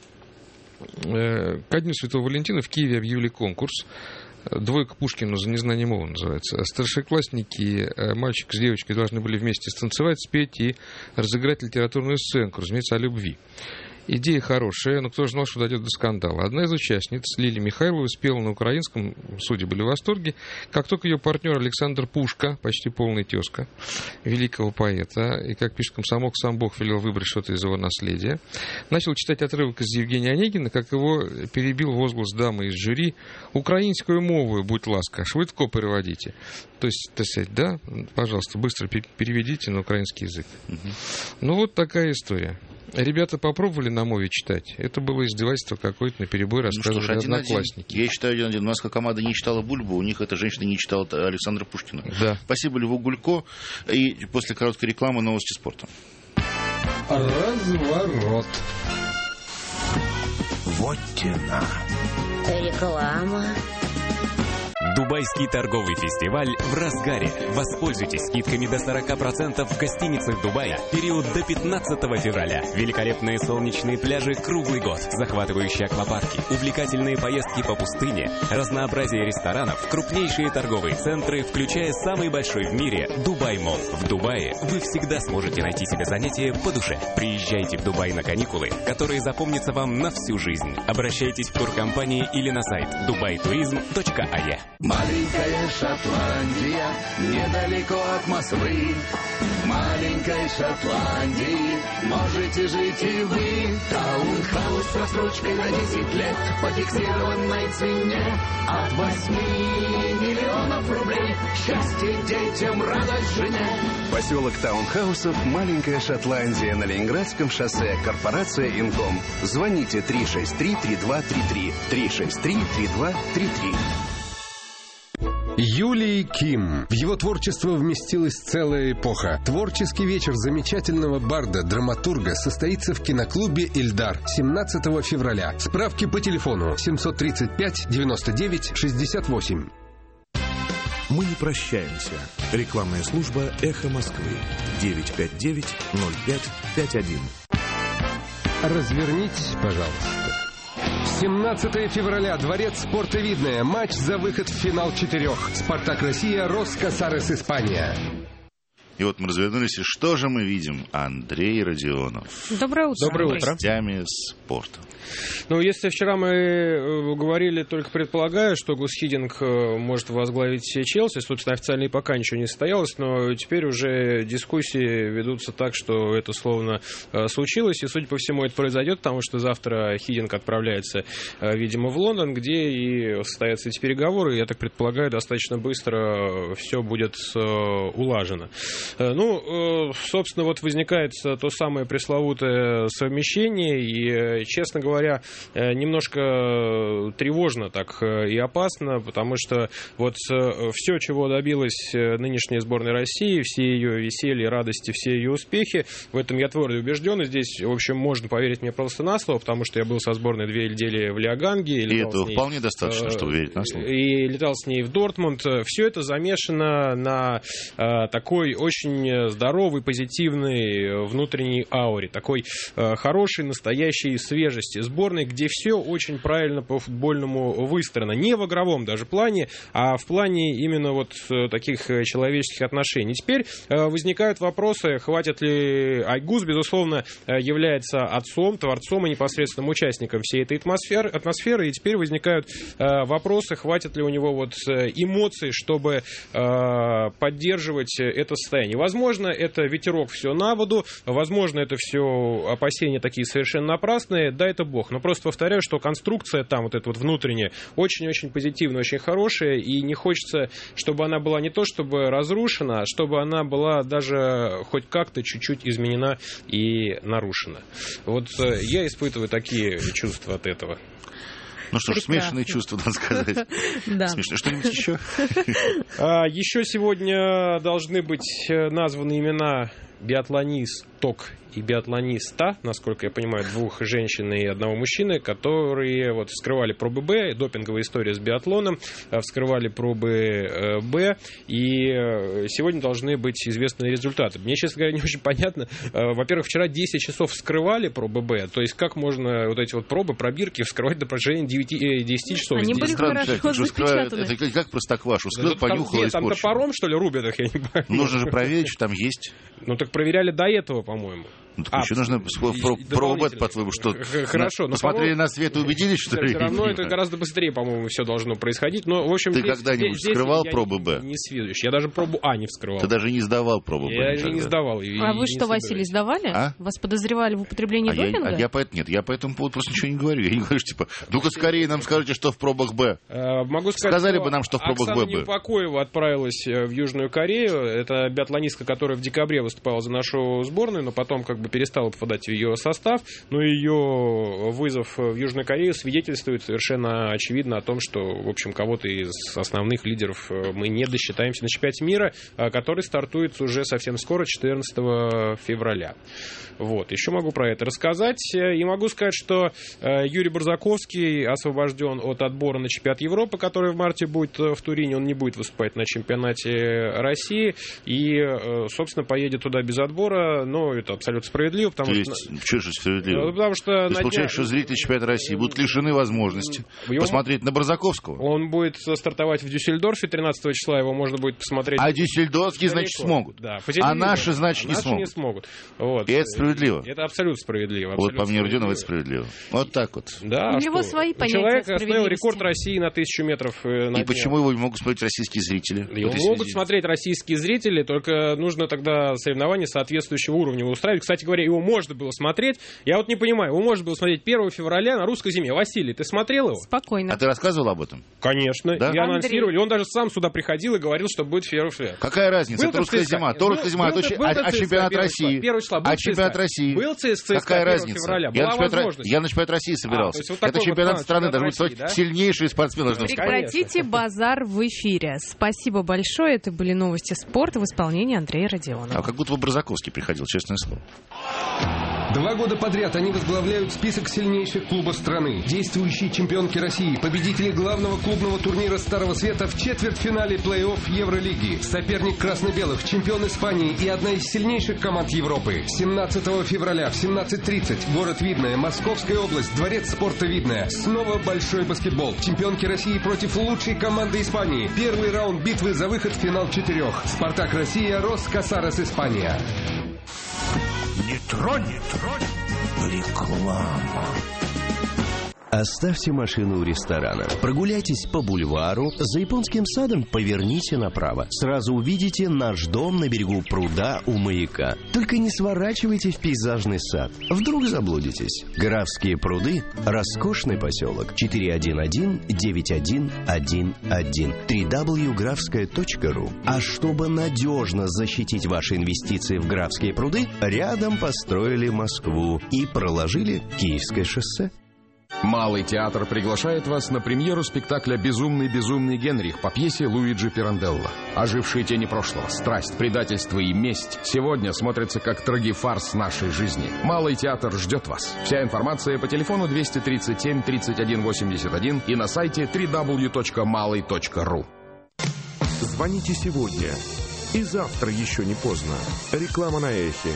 Ко дню Святого Валентина в Киеве объявили конкурс. «Двойка Пушкина за незнание мова» называется. Старшеклассники, мальчик с девочкой, должны были вместе станцевать, спеть и разыграть литературную сценку, разумеется, о любви. Идея хорошая, но кто же знал, что дойдет до скандала. Одна из участниц, Лилия Михайлова, спела на украинском, судьи были в восторге. Как только ее партнер Александр Пушка, почти полный тезка великого поэта, и, как пишет «Комсомолка», сам Бог велел выбрать что-то из его наследия, начал читать отрывок из Евгения Онегина, как его перебил возглас дамы из жюри: «Украинскую мову, будь ласка, швидко переводите». То есть, так сказать, да, пожалуйста, быстро переведите на украинский язык. Ну, вот такая история. Ребята попробовали на мове читать. Это было издевательство какое-то, наперебой рассказывали одноклассники. Я считаю, 1-1. У нас команда не читала Бульбу, у них эта женщина не читала Александра Пушкина. Да. Спасибо Льву Гулько. И после короткой рекламы новости спорта. Разворот. Вотчина. Реклама. Дубайский торговый фестиваль в разгаре. Воспользуйтесь скидками до 40% в гостиницах Дубая. Период до 15 февраля. Великолепные солнечные пляжи круглый год. Захватывающие аквапарки. Увлекательные поездки по пустыне. Разнообразие ресторанов. Крупнейшие торговые центры, включая самый большой в мире Дубай Молл. В Дубае вы всегда сможете найти себе занятие по душе. Приезжайте в Дубай на каникулы, которые запомнятся вам на всю жизнь. Обращайтесь в туркомпании или на сайт dubaiTourism.ae. Маленькая Шотландия, недалеко от Москвы. В маленькой Шотландии можете жить и вы. Таунхаус с рассрочкой на 10 лет по фиксированной цене. От 8 миллионов рублей. Счастье детям, радость жене. Поселок Таунхаусов, маленькая Шотландия на Ленинградском шоссе. Корпорация Инком. Звоните 363-3233. 363-3233. Юлий Ким. В его творчество вместилась целая эпоха. Творческий вечер замечательного барда, драматурга состоится в киноклубе «Ильдар» 17 февраля. Справки по телефону 735-99-68. Мы не прощаемся. Рекламная служба «Эхо Москвы». 959-0551. Развернитесь, пожалуйста. 17 февраля. Дворец спорта «Видное». Матч за выход в финал 4. «Спартак Россия», «Рос Касарес» Испания. И вот мы развернулись, и что же мы видим? Андрей Родионов. Доброе утро. Доброе утро. С гостями спорта. Ну, если вчера мы говорили, только предполагая, что Гус Хиддинк может возглавить Челси, собственно, официально и пока ничего не состоялось, но теперь уже дискуссии ведутся так, что это словно случилось, и, судя по всему, это произойдет, потому что завтра Хиддинк отправляется, видимо, в Лондон, где и состоятся эти переговоры, и, я так предполагаю, достаточно быстро все будет улажено. Ну, собственно, вот возникает то самое пресловутое совмещение, и, честно говоря, немножко тревожно так и опасно, потому что вот все, чего добилась нынешняя сборная России, все ее веселье, радости, все ее успехи, в этом я твердо убежден, и здесь, в общем, можно поверить мне просто на слово, потому что я был со сборной 2 недели в Лиоганге. И этого вполне достаточно, чтобы верить на слово. И летал с ней в Дортмунд. Все это замешано на такой очень здоровой, позитивной внутренней ауре, такой хорошей, настоящей свежести сборной, где все очень правильно по-футбольному выстроено. Не в игровом даже плане, а в плане именно вот таких человеческих отношений. Теперь возникают вопросы, хватит ли Айгуз, безусловно, является отцом, творцом и непосредственным участником всей этой атмосферы, и теперь возникают вопросы, хватит ли у него вот эмоций, чтобы поддерживать это состояние. Возможно, это ветерок все на воду, возможно, это все опасения такие совершенно напрасные, да, это бог. Но просто повторяю, что конструкция там вот эта вот внутренняя очень-очень позитивная, очень хорошая, и не хочется, чтобы она была не то чтобы разрушена, а чтобы она была даже хоть как-то чуть-чуть изменена и нарушена. Вот я испытываю такие чувства от этого. Ну что ж, смешанные чувства, надо сказать. Да. Смешно. Что-нибудь еще? Еще сегодня должны быть названы имена биатлонисток и биатлониста, насколько я понимаю, 2 женщин и 1 мужчины, которые вот вскрывали пробы Б, допинговая история с биатлоном, вскрывали пробы Б, и сегодня должны быть известны результаты. Мне, честно говоря, не очень понятно. Во-первых, вчера 10 часов вскрывали пробы Б, то есть как можно вот эти вот пробы, пробирки вскрывать до протяжении 10 часов? Они были хорошо запечатаны. Это как простоквашу, вскрыл, понюхал и там топором, что ли, рубят их, я не понимаю. Нужно же проверить, что там есть. Ну так проверяли до этого, по-моему. Ну, так еще нужно пробовать, по-твоему, что... Хорошо, но посмотрели на свет и убедились, что ли? Все равно это гораздо быстрее, по-моему, все должно происходить. Но, в общем, ты когда-нибудь вскрывал пробы Б? Не сведущий. Я даже пробу А не вскрывал. Ты даже не сдавал пробу Б? Я не сдавал. А вы что, Василий, сдавали? Вас подозревали в употреблении допинга? Нет, я по этому поводу просто ничего не говорю. Я не говорю, типа, ну-ка скорее нам скажите, что в пробах Б. Могу сказать, сказали бы нам, что в пробах Б. Оксана Непокоева отправилась в Южную Корею. Это биатлонистка, которая в декабре выступала за нашу сборную, но потом как перестала попадать в ее состав, но ее вызов в Южную Корею свидетельствует совершенно очевидно о том, что, в общем, кого-то из основных лидеров мы не досчитаемся на чемпионате мира, который стартует уже совсем скоро, 14 февраля. Вот. Еще могу про это рассказать. И могу сказать, что Юрий Барзаковский освобожден от отбора на чемпионат Европы, который в марте будет в Турине. Он не будет выступать на чемпионате России. И, собственно, поедет туда без отбора. Но это абсолютно справедливо. Потому что же справедливо? Потому что получается, что зрители чемпионата России будут лишены возможности посмотреть на Барзаковского. Он будет стартовать в Дюссельдорфе 13 числа. Его можно будет посмотреть. А дюссельдорфские, значит, смогут. Да, а наши, значит, не смогут. Вот. И это справедливо. Это абсолютно справедливо. Вот по мнению Родионова это справедливо. Вот так вот. Да, у него свои понятия человек оставил рекорд России на 1000 метров. И почему его не могут смотреть российские зрители? Его могут смотреть российские зрители, только нужно тогда соревнования соответствующего уровня устраивать. Кстати говоря, его можно было смотреть. Я вот не понимаю, его можно было смотреть 1 февраля на русской зиме. Василий, ты смотрел его? Спокойно. А ты рассказывал об этом? Конечно. Да? И анонсировали. Он даже сам сюда приходил и говорил, что будет 1 февраля. Какая разница? Это русская зима. То русская зима, а чемпионат России. А чемпионат России. Был ЦСКА. Какая разница? Февраля. Я на чемпионат России собирался. Вот это чемпионат страны, должны быть сильнейшие спортсмены. Прекратите базар в эфире. Спасибо большое. Это были новости спорта в исполнении Андрея Родионова. А как будто бы Барзаковский приходил, честное слово. 2 года подряд они возглавляют список сильнейших клубов страны. Действующие чемпионки России, победители главного клубного турнира Старого Света в четвертьфинале плей-офф Евролиги. Соперник красно-белых, чемпион Испании и одна из сильнейших команд Европы. 17 февраля в 17:30. Город Видное, Московская область, Дворец спорта Видное. Снова большой баскетбол. Чемпионки России против лучшей команды Испании. Первый раунд битвы за выход в финал 4. Спартак Россия, Рос Касарес Испания. Не тронь, реклама. Оставьте машину у ресторана. Прогуляйтесь по бульвару. За японским садом поверните направо. Сразу увидите наш дом на берегу пруда у маяка. Только не сворачивайте в пейзажный сад. Вдруг заблудитесь. Графские пруды – роскошный поселок. 411-9111. www.графская.ру. А чтобы надежно защитить ваши инвестиции в Графские пруды, рядом построили Москву и проложили Киевское шоссе. Малый театр приглашает вас на премьеру спектакля «Безумный Генрих» по пьесе Луиджи Пиранделло. Ожившие тени прошлого, страсть, предательство и месть сегодня смотрятся как трагифарс нашей жизни. Малый театр ждет вас. Вся информация по телефону 237 31 81 и на сайте www.malый.ru. Звоните сегодня. И завтра еще не поздно. Реклама на Эхе.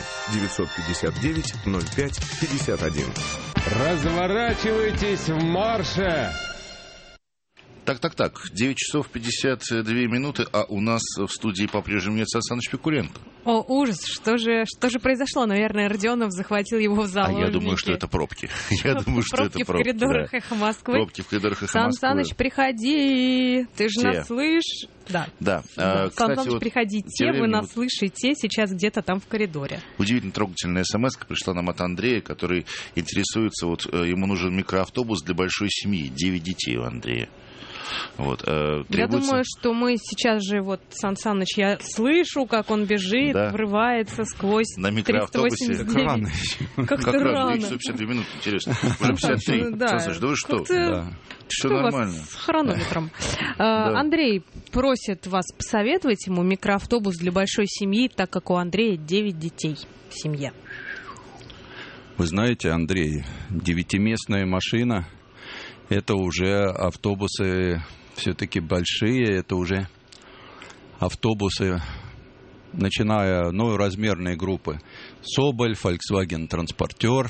959-05-51. Разворачивайтесь в марше! Так. 9 часов 52 минуты, а у нас в студии по-прежнему нет Сан Саныча Пикуленко. О, ужас! Что же произошло? Наверное, Родионов захватил его в заложники. А я думаю, что это пробки. Пробки в коридорах Эхо Москвы. Пробки в коридорах Эхо Сан Москвы. Саныч, приходи! Ты же нас слышишь? Да. Сан Саныч, приходите, вы нас слышите сейчас где-то там в коридоре. Удивительно трогательная смс-ка пришла нам от Андрея, который интересуется, ему нужен микроавтобус для большой семьи. 9 детей у Андрея. Вот, Я думаю, что мы сейчас же, Сан Саныч, я слышу, как он бежит, врывается сквозь на микроавтобусе. 389. Как-то рано. 52 минуты, интересно. Уже 53. Сан Саныч, да вы что? Все нормально. С хронометром. Андрей просит вас посоветовать ему микроавтобус для большой семьи, так как у Андрея 9 детей в семье. Вы знаете, Андрей, 9-местная машина — это уже автобусы все-таки большие, это уже автобусы, начиная размерные группы. Соболь, Volkswagen Транспортер,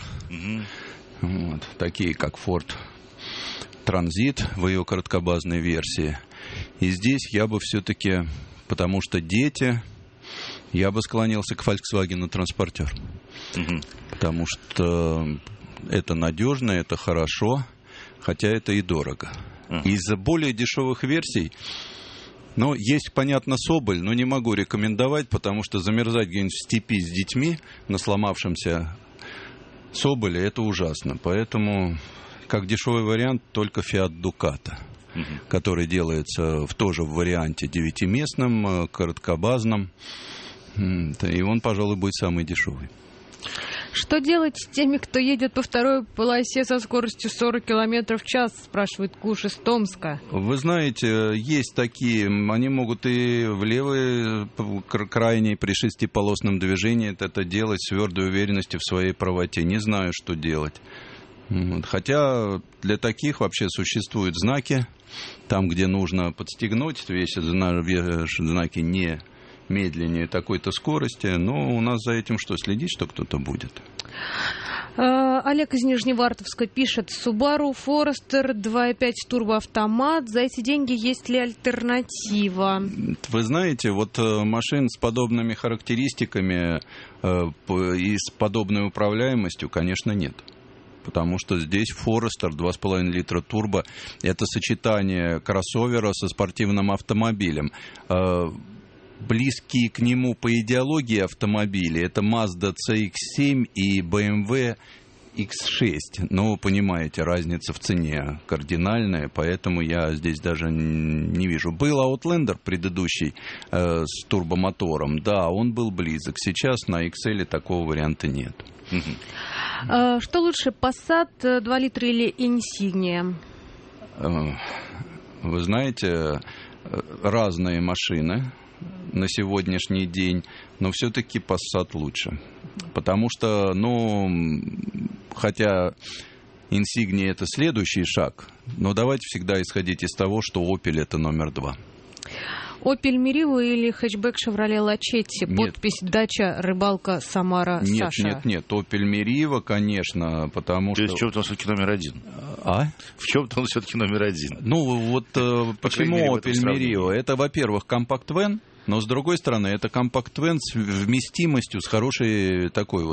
такие как Ford Транзит в ее короткобазной версии. И здесь я бы все-таки, потому что дети, я бы склонился к Volkswagen Транспортер. Потому что это надежно, это хорошо, хотя это и дорого. Из-за более дешевых версий, есть, понятно, Соболь, но не могу рекомендовать, потому что замерзать где-нибудь в степи с детьми на сломавшемся Соболе — это ужасно. Поэтому, как дешевый вариант, только Fiat Ducato, который делается тоже в варианте 9-местном, короткобазном. И он, пожалуй, будет самый дешевый. Что делать с теми, кто едет по второй полосе со скоростью 40 км в час, спрашивает Куш из Томска. Вы знаете, есть такие, они могут и в левой крайней при шестиполосном движении это делать с твердой уверенностью в своей правоте. Не знаю, что делать. Хотя для таких вообще существуют знаки, там, где нужно подстегнуть, весят знаки не медленнее такой-то скорости, но у нас за этим что, следить, что кто-то будет? Олег из Нижневартовска пишет: Subaru Forester 2.5 турбоавтомат. За эти деньги есть ли альтернатива? Вы знаете, вот машин с подобными характеристиками и с подобной управляемостью, конечно, нет. Потому что здесь Forester 2,5 литра турбо – это сочетание кроссовера со спортивным автомобилем. Близкие к нему по идеологии автомобили – это Mazda CX-7 и BMW X6. Но вы понимаете, разница в цене кардинальная, поэтому я здесь даже не вижу. Был Outlander предыдущий с турбомотором, да, он был близок. Сейчас на XL такого варианта нет. Что лучше, Passat 2 литра или Insignia? Вы знаете, разные машины на сегодняшний день, но все-таки Passat лучше. Потому что, хотя Insignia это следующий шаг, но давайте всегда исходить из того, что Opel это номер 2. Opel Meriva или хэтчбэк Chevrolet Lachetti? Подпись «Дача, рыбалка, Самара, Саша». Нет, Opel Meriva, конечно, потому что... В чем-то он все-таки номер 1. В чем-то он все-таки номер 1. Почему Opel Meriva? Это, во-первых, компакт-вэн, но, с другой стороны, это компакт-вэн с вместимостью, с хорошей такой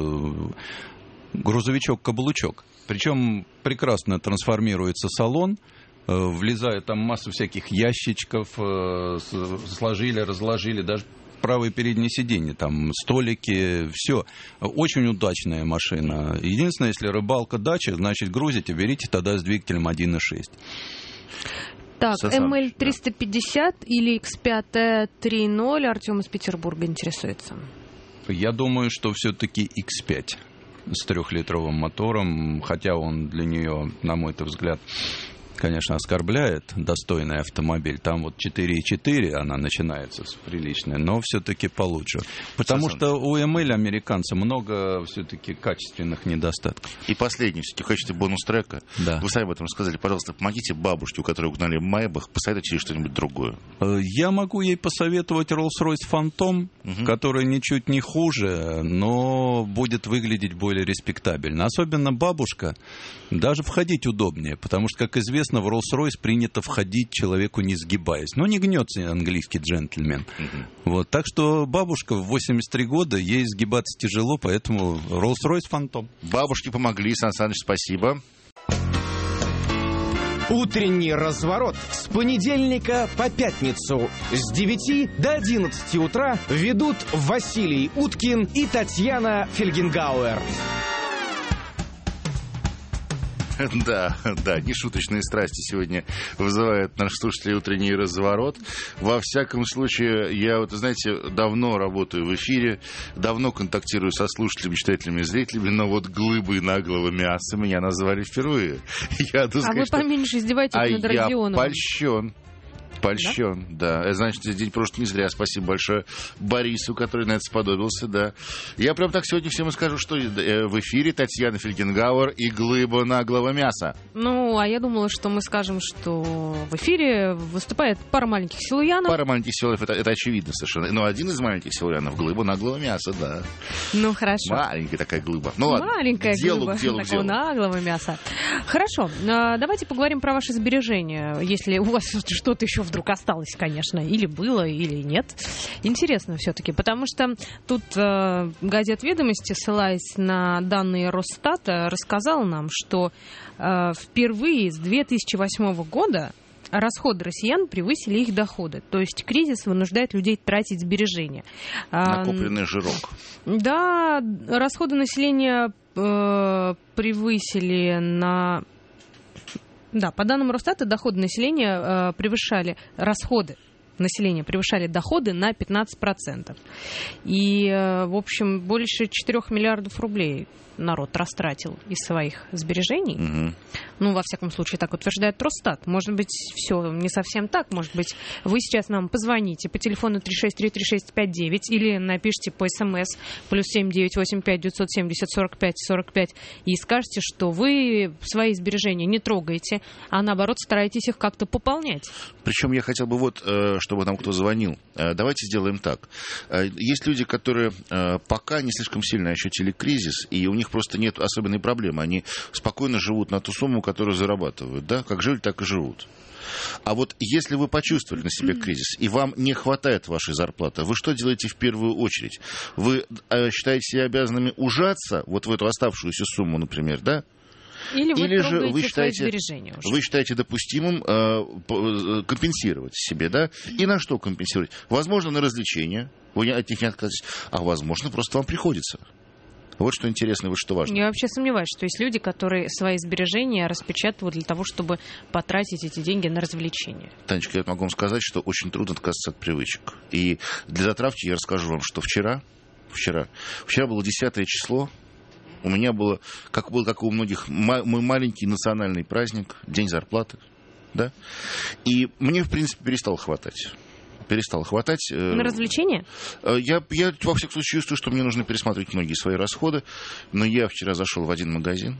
грузовичок-каблучок. Причем прекрасно трансформируется салон, влезает там масса всяких ящичков, сложили, разложили, даже правое переднее сиденье, там столики, все. Очень удачная машина. Единственное, если рыбалка, дача, значит, грузите, берите тогда с двигателем 1.6. Так, ML350 или X5 3.0, Артем из Петербурга интересуется. Я думаю, что все-таки X5 с 3-литровым мотором, хотя он для нее, на мой взгляд, конечно, оскорбляет достойный автомобиль. Там 4.4 она начинается с приличной, но все-таки получше. Потому что у ML американца много все-таки качественных недостатков. И последний, все-таки в качестве бонус-трека. Да. Вы сами об этом сказали. Пожалуйста, помогите бабушке, у которой угнали Майбах, посоветуйте ей что-нибудь другое. Я могу ей посоветовать Rolls-Royce Phantom, который ничуть не хуже, но будет выглядеть более респектабельно. Особенно бабушка, даже входить удобнее, потому что, как известно, в Rolls-Royce принято входить человеку не сгибаясь. Но не гнется английский джентльмен. Так что бабушка в 83 года, ей сгибаться тяжело, поэтому Rolls-Royce Phantom. Бабушке помогли, Сан Саныч, спасибо. Утренний разворот с понедельника по пятницу с 9 до 11 утра ведут Василий Уткин и Татьяна Фельгенгауэр. Да, нешуточные страсти сегодня вызывает наш слушатель утренний разворот. Во всяком случае, я, знаете, давно работаю в эфире, давно контактирую со слушателями, читателями, зрителями, но глыбы наглого мяса меня назвали впервые. Вы поменьше издеваетесь над Родионовым. Я польщен, да. Значит, день прожит не зря. Спасибо большое Борису, который на это сподобился, да. Я прям так сегодня всем и скажу, что в эфире Татьяна Фельгенгауэр и глыба наглого мяса. А я думала, что мы скажем, что в эфире выступает пара маленьких силуянов. Пара маленьких силуянов, это очевидно совершенно. Но один из маленьких силуянов глыба наглого мяса, да. Хорошо. Маленькая такая глыба. Ладно. Маленькая глыба такого наглого мяса. Хорошо. Давайте поговорим про ваши сбережения. Если у вас что-то еще вдруг осталось, конечно, или было, или нет. Интересно все-таки, потому что тут газета «Ведомости», ссылаясь на данные Росстата, рассказала нам, что впервые с 2008 года расходы россиян превысили их доходы. То есть кризис вынуждает людей тратить сбережения. Накопленный жирок. Да, расходы населения превысили на... Да, по данным Росстата, доходы населения превышали расходы населения превышали доходы на 15%. И, в общем, больше 4 миллиардов рублей народ растратил из своих сбережений. Угу. Ну, во всяком случае, так утверждает Росстат. Может быть, все не совсем так. Может быть, вы сейчас нам позвоните по телефону 363-3659 или напишите по СМС +7 985 970 45 45 и скажете, что вы свои сбережения не трогаете, а наоборот стараетесь их как-то пополнять. Причем я хотел бы чтобы нам кто звонил. Давайте сделаем так. Есть люди, которые пока не слишком сильно ощутили кризис, и у них просто нет особенной проблемы. Они спокойно живут на ту сумму, которую зарабатывают. Да? Как жили, так и живут. А вот если вы почувствовали на себе кризис, и вам не хватает вашей зарплаты, вы что делаете в первую очередь? Вы считаете себя обязанными ужаться вот в эту оставшуюся сумму, например, да? Или же вы считаете допустимым компенсировать себе, да? И на что компенсировать? Возможно, на развлечения, вы от них не отказываетесь, а возможно, просто вам приходится. Вот что интересно, вот что важно. Я вообще сомневаюсь, что есть люди, которые свои сбережения распечатывают для того, чтобы потратить эти деньги на развлечения. Танечка, я могу вам сказать, что очень трудно отказаться от привычек. И для затравки я расскажу вам, что вчера было 10 число. У меня было, как у многих, мой маленький национальный праздник, день зарплаты. Да? И мне, в принципе, перестало хватать. На развлечения? Я во всяком случае чувствую, что мне нужно пересматривать многие свои расходы. Но я вчера зашел в один магазин.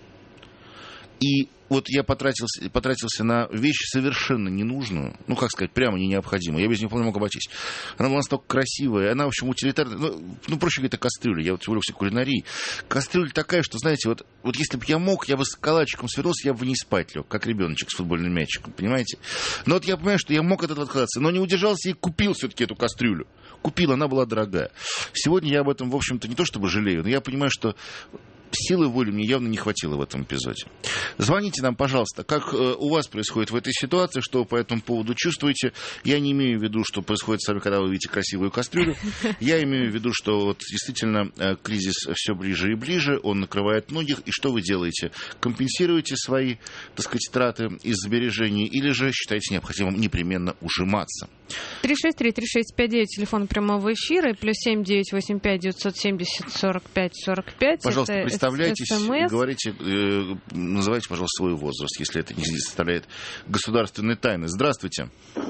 И вот я потратился на вещь совершенно ненужную, ну, как сказать, прямо не необходимую. Я без нее вполне мог обойтись. Она была настолько красивая, она, в общем, утилитарная. Ну проще говоря, это кастрюля. Я вот увлекся кулинарией. Кастрюля такая, что, знаете, вот если бы я мог, я бы с калачиком свернулся, я бы вниз спать лег, как ребеночек с футбольным мячиком, понимаете? Но вот я понимаю, что я мог от этого отказаться, но не удержался и купил все-таки эту кастрюлю. Купил, она была дорогая. Сегодня я об этом, в общем-то, не то чтобы жалею, но я понимаю, что силы воли мне явно не хватило в этом эпизоде. Звоните нам, пожалуйста, как у вас происходит в этой ситуации, что вы по этому поводу чувствуете. Я не имею в виду, что происходит с вами, когда вы видите красивую кастрюлю. Я имею в виду, что вот действительно кризис все ближе и ближе, он накрывает многих. И что вы делаете? Компенсируете свои, так сказать, траты из сбережений или же считаете необходимым непременно ужиматься? 363-3659, телефон прямого эфира, и +7 985 970 45 45. Пожалуйста, представляйтесь и говорите, называйте, пожалуйста, свой возраст, если это не составляет государственной тайны. Здравствуйте.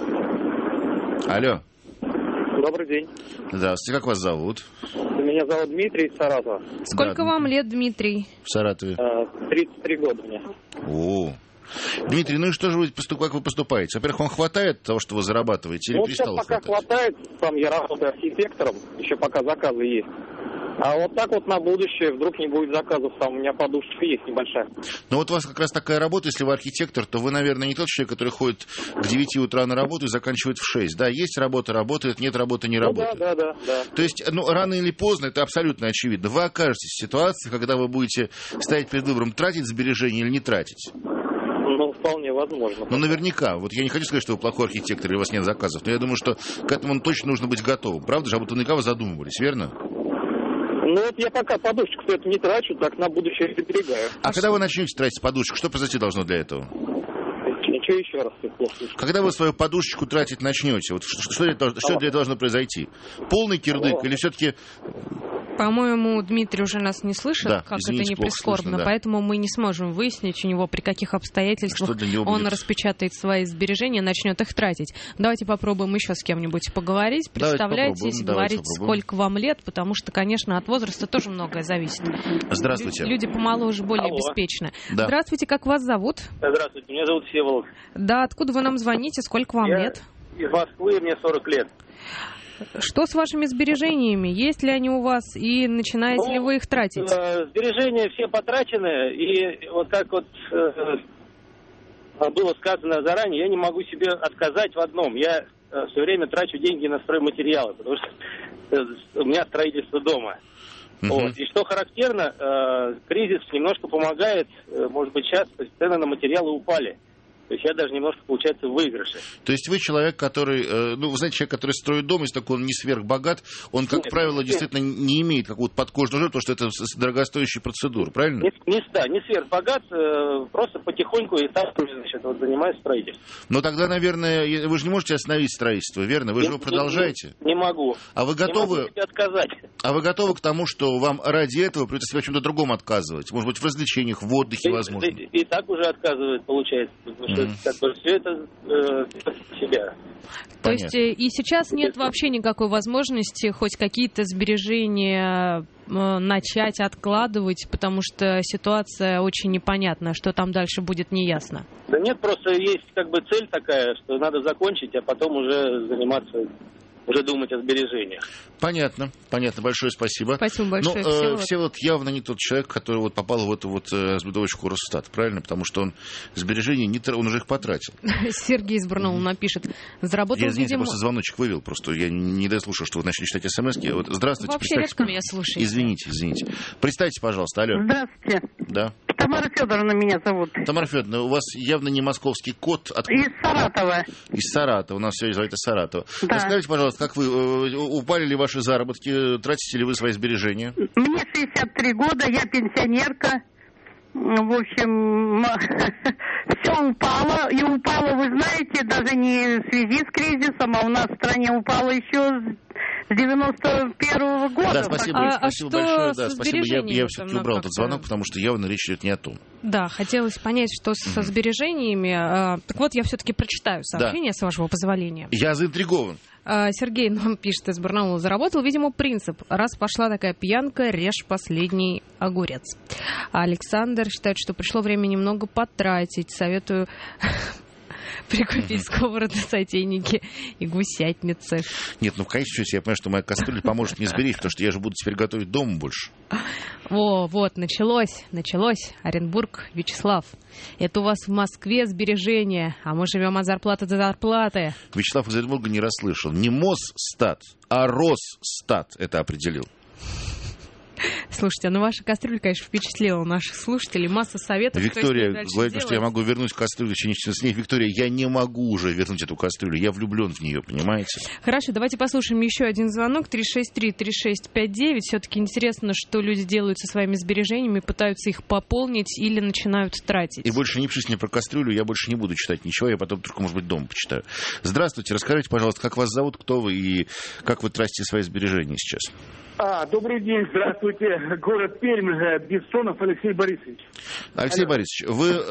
Алло. Добрый день. Здравствуйте, как вас зовут? Меня зовут Дмитрий из Саратова. Сколько вам лет, Дмитрий? В Саратове. 33 года мне. О. Дмитрий, ну и что же как вы поступаете? Во-первых, вам хватает того, что вы зарабатываете, или перестало хватать? Сейчас пока хватает, сам я работаю архитектором, еще пока заказы есть. А вот так вот на будущее, вдруг не будет заказов, там у меня подушка есть небольшая. Ну вот у вас как раз такая работа, если вы архитектор, то вы, наверное, не тот человек, который ходит к 9 утра на работу и заканчивает в 6. Да, есть работа, работает, нет работы, не работает. Да. То есть, рано или поздно, это абсолютно очевидно, вы окажетесь в ситуации, когда вы будете стоять перед выбором, тратить сбережения или не тратить. Ну, вполне возможно. Ну, наверняка. Вот я не хочу сказать, что вы плохой архитектор или у вас нет заказов, но я думаю, что к этому точно нужно быть готовым. Правда же? А вот наверняка вы задумывались, верно? Ну, вот я пока подушечку эту не трачу, так на будущее приберегаю. А когда вы начнете тратить подушечку, что произойти должно для этого? Ничего, еще раз. Когда вы свою подушечку тратить начнете, вот что для этого должно произойти? Полный кирдык или все-таки... По-моему, Дмитрий уже нас не слышит, да, как извините, это не прискорбно, слышно, да. Поэтому мы не сможем выяснить у него, при каких обстоятельствах он распечатает свои сбережения, начнет их тратить. Давайте попробуем еще с кем-нибудь поговорить. Представляйтесь, говорить, сколько вам лет, потому что, конечно, от возраста тоже многое зависит. Здравствуйте. Люди помоложе более обеспечены. Да. Здравствуйте, как вас зовут? Здравствуйте, меня зовут Всеволод. Да, откуда вы нам звоните, сколько вам лет? Из Москвы, мне 40 лет. Что с вашими сбережениями? Есть ли они у вас и начинаете ли вы их тратить? Сбережения все потрачены, и вот как вот было сказано заранее, я не могу себе отказать в одном. Я все время трачу деньги на стройматериалы, потому что у меня строительство дома. Вот. И что характерно, кризис немножко помогает, может быть, сейчас цены на материалы упали. То есть я даже немножко, получается, в выигрыше. То есть вы человек, который, вы знаете, человек, который строит дом, если такой он не сверхбогат, он, как правило, действительно не имеет какого-то подкожного жира, потому что это дорогостоящая процедура, правильно? Не сверхбогат, просто потихоньку и так, значит, занимаюсь строительством. Но тогда, наверное, вы же не можете остановить строительство, верно? Вы же его продолжаете. Не могу. А вы готовы? Не могу себе отказать. А вы готовы к тому, что вам ради этого придется себе в чем-то другом отказывать? Может быть, в развлечениях, в отдыхе, возможно? И так уже отказывает, получается. Потому что все это себя. То есть и сейчас нет вообще никакой возможности хоть какие-то сбережения начать откладывать, потому что ситуация очень непонятна, что там дальше будет неясно. Да нет, просто есть цель такая, что надо закончить, а потом уже заниматься, уже думать о сбережениях. Понятно. Большое спасибо. Спасибо большое. Всеволод явно не тот человек, который попал в эту разбудовочку Росстат, правильно? Потому что он сбережения, он уже их потратил. Сергей из Барнаула напишет. Заработал, извините, просто звоночек вывел, просто я не дослушал, что вы начали читать смс-ки. Здравствуйте. Вообще редко меня слушаете. Извините. Представьте, пожалуйста, алло. Здравствуйте. Да. Тамара Федоровна меня зовут. Тамара Федоровна, у вас явно не московский код. Из Саратова. Из Саратова. У нас все зовут из Саратова. Да. Расскажите, пожалуйста, как вы, упали ли ваши заработки, тратите ли вы свои сбережения? Мне 63 года, я пенсионерка. В общем, все упало. И упало, вы знаете, даже не в связи с кризисом, а у нас в стране упало еще с 91-го года. Да, спасибо большое. Да, спасибо. Я все-таки убрал этот звонок, потому что явно речь идет не о том. Да, хотелось понять, что со сбережениями. Так вот, я все-таки прочитаю сообщение, с вашего позволения. Я заинтригован. Сергей нам пишет из Барнаула. Заработал, видимо, принцип. Раз пошла такая пьянка, режь последний огурец. А Александр считает, что пришло время немного потратить. Советую прикупить сковороды, сотейники и гусятницы. Нет, в конечном счете я понимаю, что моя кастрюля поможет мне сберечь, потому что я же буду теперь готовить дома больше. Вот, началось. Оренбург, Вячеслав. Это у вас в Москве сбережения, а мы живем от зарплаты до зарплаты. Вячеслав из Оренбурга не расслышал. Не Мосстат, а Росстат это определил. Слушайте, ваша кастрюля, конечно, впечатлила наших слушателей. Масса советов. Виктория говорит, что я могу вернуть кастрюлю через с ней. Виктория, я не могу уже вернуть эту кастрюлю. Я влюблен в нее, понимаете? Хорошо, давайте послушаем еще один звонок. 363-3659. Все-таки интересно, что люди делают со своими сбережениями, пытаются их пополнить или начинают тратить. И больше не пишите мне про кастрюлю, я больше не буду читать ничего, я потом только, может быть, дома почитаю. Здравствуйте, расскажите, пожалуйста, как вас зовут, кто вы и как вы тратите свои сбережения сейчас? Добрый день, здравствуйте. Город Пермь, Бессонов Алексей Борисович. Алексей Борисович,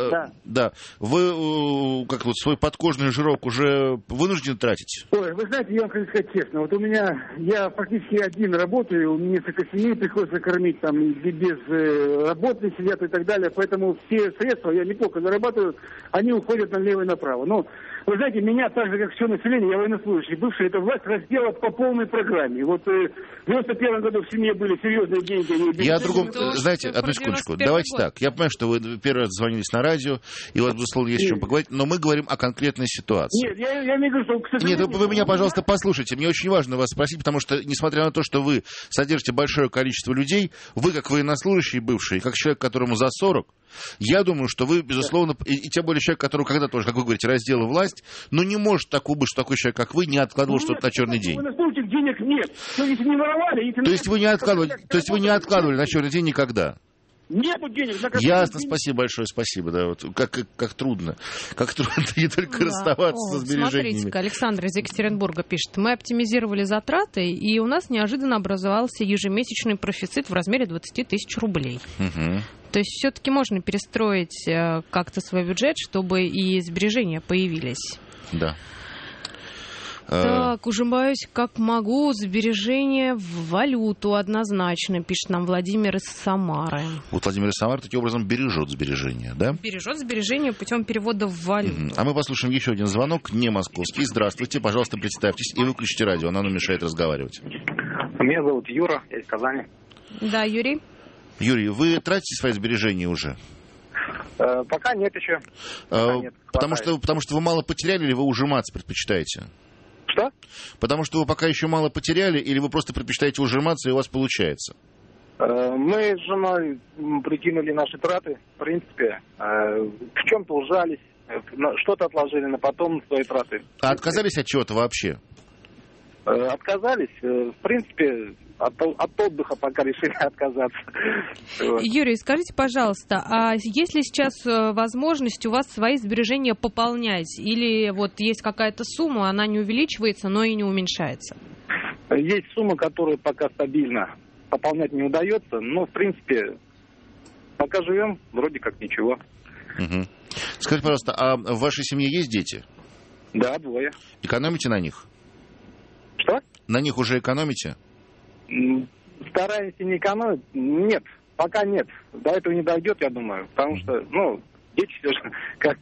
вы как свой подкожный жирок уже вынуждены тратить? Ой, вы знаете, я вам хочу сказать честно, я фактически один работаю, у меня несколько семей приходится кормить, там, без работы сидят и так далее, поэтому все средства, я неплохо зарабатываю, они уходят налево и направо. Но, вы знаете, меня, так же, как все население, я военнослужащий, бывший, эта власть раздела по полной программе. В 91 году в семье были серьезные деньги. Я о другом, знаете, одну секундочку. Давайте так. Я понимаю, что вы первый раз звонились на радио, и у вас, безусловно, есть о чем поговорить, но мы говорим о конкретной ситуации. Нет, я не говорю, что, к сожалению... Нет, вы меня, пожалуйста, послушайте. Мне очень важно вас спросить, потому что, несмотря на то, что вы содержите большое количество людей, вы, как военнослужащий бывший, как человек, которому за 40, я думаю, что вы, безусловно, и тем более человек, который когда-то уже, как вы говорите, раздела власть, но не может такого быть, что такой человек, как вы, не откладывал что-то на черный день. Денег нет. Если не воровали... То есть вы не откладывали на черный день никогда? Нету денег. Ясно, спасибо большое, спасибо. Да, как трудно. Как трудно не только расставаться со сбережениями. Смотрите-ка, Александр из Екатеринбурга пишет. Мы оптимизировали затраты, и у нас неожиданно образовался ежемесячный профицит в размере 20 тысяч рублей. Угу. То есть все-таки можно перестроить как-то свой бюджет, чтобы и сбережения появились. Да. Так, ужимаюсь как могу. Сбережения в валюту однозначно, пишет нам Владимир из Самары. Вот Владимир из Самары таким образом бережет сбережения, да? Бережет сбережения путем перевода в валюту. А мы послушаем еще один звонок, не московский. Здравствуйте, пожалуйста, представьтесь и выключите радио, оно нам мешает разговаривать. Меня зовут Юра, я из Казани. Да, Юрий. Юрий, вы тратите свои сбережения уже? Пока нет еще. Потому что вы мало потеряли или вы ужиматься предпочитаете? Что? Потому что вы пока еще мало потеряли, или вы просто предпочитаете ужиматься, и у вас получается? Мы с женой прикинули наши траты, в принципе. В чем-то ужались, Что-то отложили на потом свои траты. А отказались от чего-то вообще? Отказались. В принципе, от отдыха пока решили отказаться. Юрий, скажите, пожалуйста, а есть ли сейчас возможность у вас свои сбережения пополнять? Или вот есть какая-то сумма, она не увеличивается, но и не уменьшается? Есть сумма, которую пока стабильно пополнять не удается, но, в принципе, пока живем, вроде как ничего. Угу. Скажите, пожалуйста, а в вашей семье есть дети? Да, 2. Экономите на них? Что? На них уже экономите? Стараемся не экономить? Нет, пока нет. До этого не дойдет, я думаю, потому что, дети все же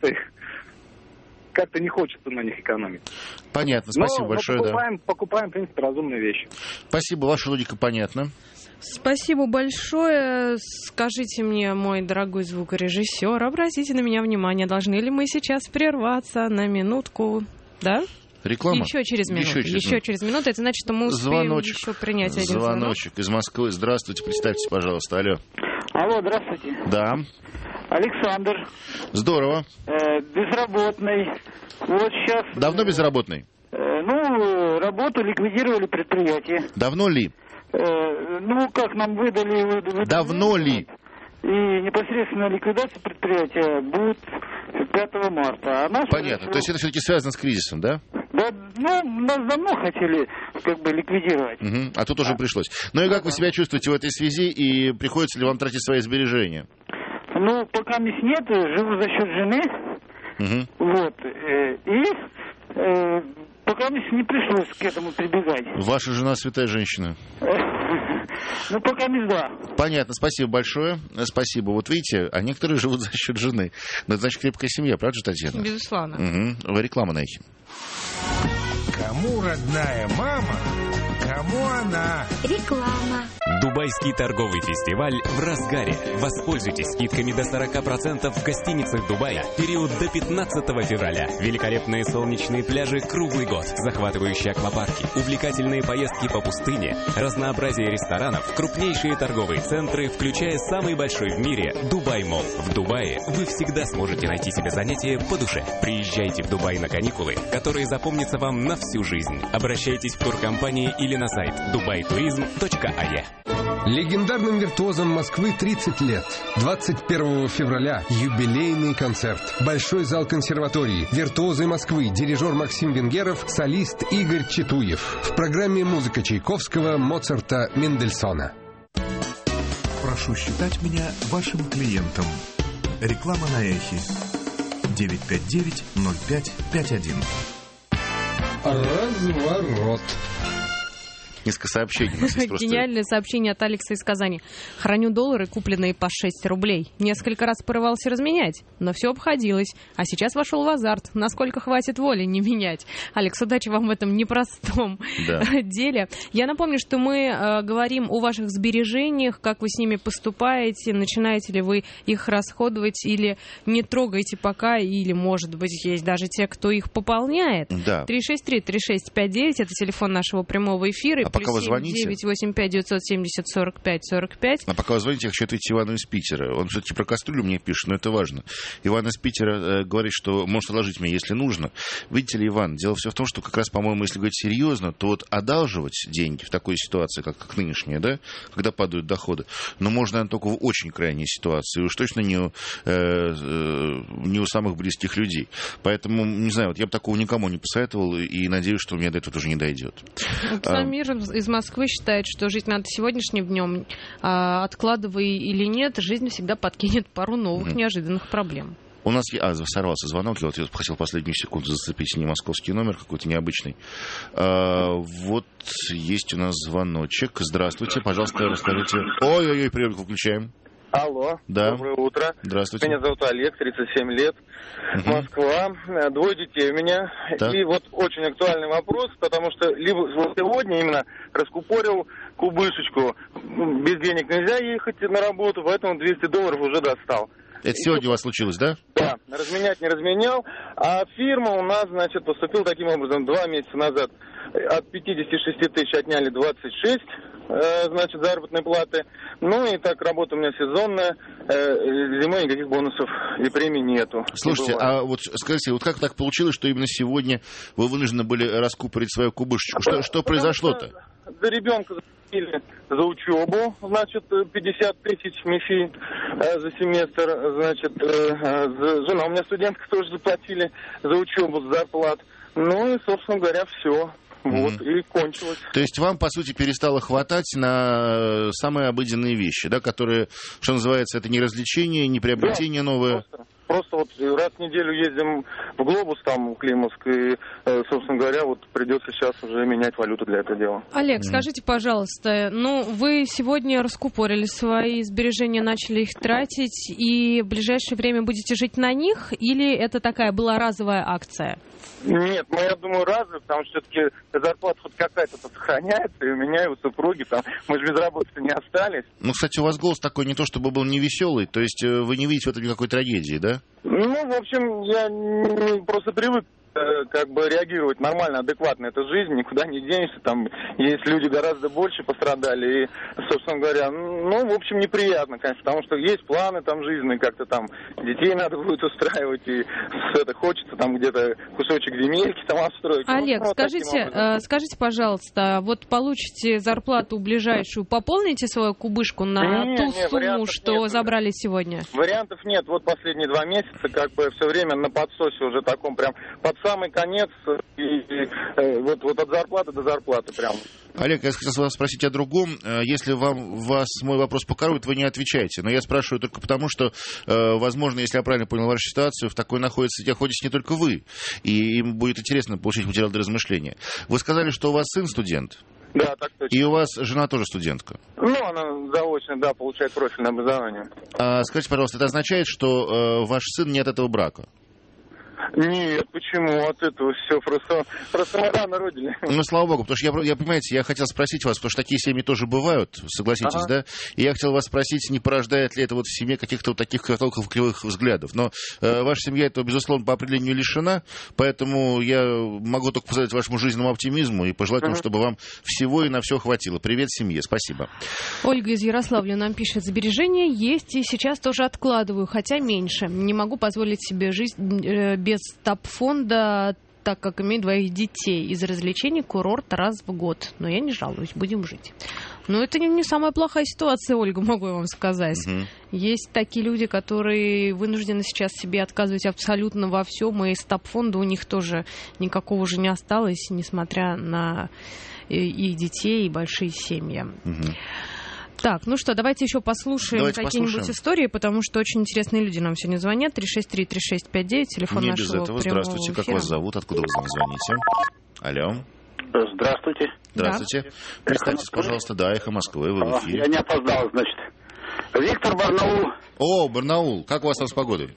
как-то не хочется на них экономить. Понятно, спасибо большое. Покупаем, в принципе, разумные вещи. Спасибо, ваша логика понятна. Спасибо большое. Скажите мне, мой дорогой звукорежиссер, обратите на меня внимание, должны ли мы сейчас прерваться на минутку, да? Реклама? Еще через минуту. Это значит, что мы успеем еще принять один звонок. Звоночек из Москвы. Здравствуйте, представьтесь, пожалуйста. Алло. Алло, здравствуйте. Да. Александр. Здорово. Безработный. Вот сейчас... Давно безработный? Работу ликвидировали предприятие. Давно ли? Как нам выдали... Давно ли? И непосредственно ликвидация предприятия будет 5 марта. Понятно. То есть это все-таки связано с кризисом, да? Да, нас давно хотели ликвидировать. Угу. А тут уже пришлось. Ну и как вы себя чувствуете в этой связи, и приходится ли вам тратить свои сбережения? Пока мест нет, живу за счет жены. Угу. Пока мне не пришлось к этому прибегать. Ваша жена святая женщина. Пока не да. Понятно, спасибо большое. Спасибо. Вот видите, а некоторые живут за счет жены. Но это значит крепкая семья, правда же, Татьяна? Безусловно. Угу. Реклама на эхе. Кому родная мама, кому она? Реклама. Дубайский торговый фестиваль в разгаре. Воспользуйтесь скидками до 40% в гостиницах Дубая. Период до 15 февраля. Великолепные солнечные пляжи круглый год. Захватывающие аквапарки. Увлекательные поездки по пустыне. Разнообразие ресторанов. Крупнейшие торговые центры, включая самый большой в мире Дубай Молл. В Дубае вы всегда сможете найти себе занятие по душе. Приезжайте в Дубай на каникулы, которые запомнятся вам на всю жизнь. Обращайтесь в туркомпании или на сайт dubaiTourism.ae. Легендарным виртуозам Москвы 30 лет. 21 февраля юбилейный концерт. Большой зал консерватории. Виртуозы Москвы. Дирижер Максим Венгеров. Солист Игорь Читуев. В программе музыка Чайковского, Моцарта, Мендельсона. Прошу считать меня вашим клиентом. Реклама на эхе. 959-0551. Разворот. Несколько сообщений у нас есть просто. Гениальное сообщение от Алекса из Казани. Храню доллары, купленные по 6 рублей. Несколько раз порывался разменять, но все обходилось. А сейчас вошел в азарт. Насколько хватит воли не менять. Алекс, удачи вам в этом непростом деле. Я напомню, что мы говорим о ваших сбережениях, как вы с ними поступаете, начинаете ли вы их расходовать или не трогаете пока, или, может быть, есть даже те, кто их пополняет. Да. 363-3659, это телефон нашего прямого эфира. А пока вы звоните... 985-970-45-45. А пока вы звоните, я хочу ответить Ивану из Питера. Он все-таки про кастрюлю мне пишет, но это важно. Иван из Питера говорит, что может одолжить меня, если нужно. Видите ли, Иван, дело все в том, что как раз, по-моему, если говорить серьезно, то вот одалживать деньги в такой ситуации, как нынешняя, да, когда падают доходы, но можно, наверное, только в очень крайней ситуации, уж точно не у самых близких людей. Поэтому, не знаю, вот я бы такого никому не посоветовал, и надеюсь, что у меня до этого тоже не дойдет. Самир из Москвы считает, что жить надо сегодняшним днем, откладывая или нет, жизнь всегда подкинет пару новых неожиданных проблем. У нас сорвался звонок, я хотел последнюю секунду зацепить не московский номер, какой-то необычный. Вот есть у нас звоночек. Здравствуйте, пожалуйста, расскажите. Ой-ой-ой, приемник выключаем. Алло, да. Доброе утро. Здравствуйте. Меня зовут Олег, 37 лет, Москва, 2 детей у меня. Так. И вот очень актуальный вопрос, потому что либо сегодня именно раскупорил кубышечку, без денег нельзя ехать на работу, поэтому $200 уже достал. Это сегодня у вас случилось, да? Да, разменять не разменял, а фирма у нас, значит, поступила таким образом, 2 месяца назад от 56 тысяч отняли 26 значит, заработной платы. Ну и так, работа у меня сезонная. Зимой никаких бонусов и премий нету. Слушайте, не а вот скажите, вот как так получилось, что именно сегодня вы вынуждены были раскупорить свою кубышечку? Что произошло-то? За ребенка заплатили за учебу, значит, 50 тысяч МИФИ за семестр, значит, жена у меня студентка тоже заплатили за учебу, за зарплат. Ну и, собственно говоря, все. Вот, и кончилось. То есть вам, по сути, перестало хватать на самые обыденные вещи, да, которые, что называется, это не развлечение, не приобретение новое? Просто вот раз в неделю ездим в Глобус, там, в Климовск, и, собственно говоря, вот придется сейчас уже менять валюту для этого дела. Олег, скажите, пожалуйста, ну, вы сегодня раскупорили свои сбережения, начали их тратить, и в ближайшее время будете жить на них, или это такая была разовая акция? Нет, ну, я думаю, разовая, потому что все-таки зарплата хоть какая-то сохраняется, и у меня, и у супруги, там, мы же без работы не остались. Ну, кстати, у вас голос такой не то чтобы был невеселый, то есть вы не видите в этом никакой трагедии, да? Ну, в общем, я просто привык как бы реагировать нормально, адекватно. Это жизнь, никуда не денешься. Там есть люди гораздо больше пострадали. И, собственно говоря, ну, в общем, неприятно, конечно, потому что есть планы там жизненные, как-то там детей надо будет устраивать, и это хочется там где-то кусочек земельки там отстроить. Олег, скажите, пожалуйста, вот получите зарплату ближайшую, пополните свою кубышку на ту сумму, что забрали сегодня? Вариантов нет. Вот последние 2 месяца как бы все время на подсосе уже таком прям под самый конец, и вот от зарплаты до зарплаты прям. Олег, я хотел вас спросить о другом. Если вас мой вопрос покоробит, вы не отвечаете. Но я спрашиваю только потому, что, возможно, если я правильно понял вашу ситуацию, в такой находитесь не только вы. И им будет интересно получить материал для размышления. Вы сказали, что у вас сын студент? Да, так точно. И у вас жена тоже студентка? Ну, она заочно, да, получает профильное образование. Скажите, пожалуйста, это означает, что ваш сын не от этого брака? Нет, почему? От этого все просто мы рано родили. Ну, слава богу, потому что я, понимаете, я хотел спросить вас, потому что такие семьи тоже бывают, согласитесь, да? И я хотел вас спросить, не порождает ли это вот в семье каких-то вот таких толков кривых взглядов. Но ваша семья этого, безусловно, по определению лишена, поэтому я могу только пожелать вашему жизненному оптимизму и пожелать вам, чтобы вам всего и на все хватило. Привет семье, спасибо. Ольга из Ярославля нам пишет: сбережения есть и сейчас тоже откладываю, хотя меньше. Не могу позволить себе жизнь без стабфонда, так как имею 2 детей. Из развлечений курорт раз в год. Но я не жалуюсь, будем жить. Но это не самая плохая ситуация, Ольга, могу я вам сказать. Есть такие люди, которые вынуждены сейчас себе отказывать абсолютно во всем, и стабфонда у них тоже никакого уже не осталось, несмотря на и детей, и большие семьи. Так, ну что, давайте еще послушаем какие-нибудь истории, потому что очень интересные люди нам сегодня звонят. 363-3659, телефон не нашего без этого. Здравствуйте, эфира. как вас зовут, откуда вы звоните? Алло. Здравствуйте. Здравствуйте. Да. Представьтесь, пожалуйста, да, «Эхо Москвы», вы в эфире. Я не опоздал, значит. Виктор, Барнаул. О, Барнаул, как у вас там с погодой?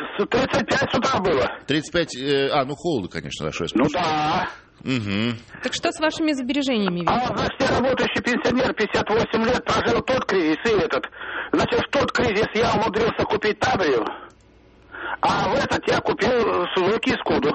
35 с утра было. 35, ну холодно, конечно, да, что я спрашиваю. Ну да. Так что с вашими сбережениями, Виктор? Значит, я работающий пенсионер, 58 лет, прожил тот кризис и этот. Значит, в тот кризис я умудрился купить Табрию, а в этот я купил Сузуки Скуду.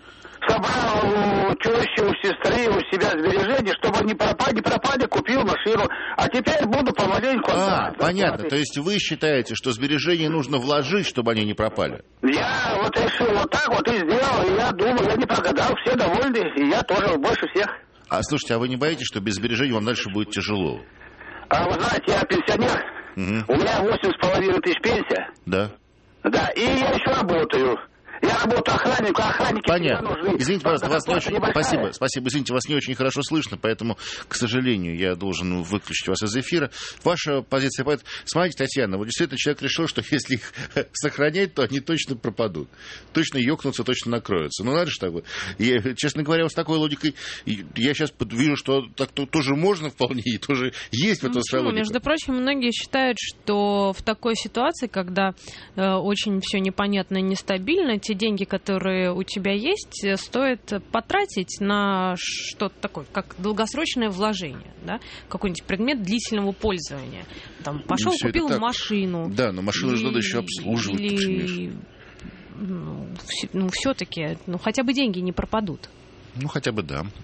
Собрал у тещи, у сестры, у себя сбережения, чтобы не пропали, купил машину. А теперь буду помаленьку... понятно. То есть вы считаете, что сбережения нужно вложить, чтобы они не пропали? Я вот решил вот так вот и сделал. И я думаю, я не прогадал, все довольны, и я тоже больше всех. Слушайте, а вы не боитесь, что без сбережений вам дальше будет тяжело? Вы знаете, я пенсионер. У меня 8,5 тысяч пенсия. Да. Да, и я еще работаю. Я работаю охранником, охранники... Понятно. Извините, пожалуйста, вас не очень... Спасибо. Извините, вас не очень хорошо слышно, поэтому, к сожалению, я должен выключить вас из эфира. Ваша позиция... Смотрите, Татьяна, вот действительно человек решил, что если их сохранять, то они точно пропадут. Точно ёкнутся, точно накроются. Ну, надо же так вот. Честно говоря, вот с такой логикой я сейчас вижу, что так тоже можно вполне, и тоже есть в этом своя логика. Между прочим, многие считают, что в такой ситуации, когда очень все непонятно и нестабильно, те деньги, которые у тебя есть, стоит потратить на что-то такое, как долгосрочное вложение, да? Какой-нибудь предмет длительного пользования. Там, пошел, купил машину. Да, но машину же надо еще обслуживать. Или, все-таки, хотя бы деньги не пропадут. Ну, хотя бы да.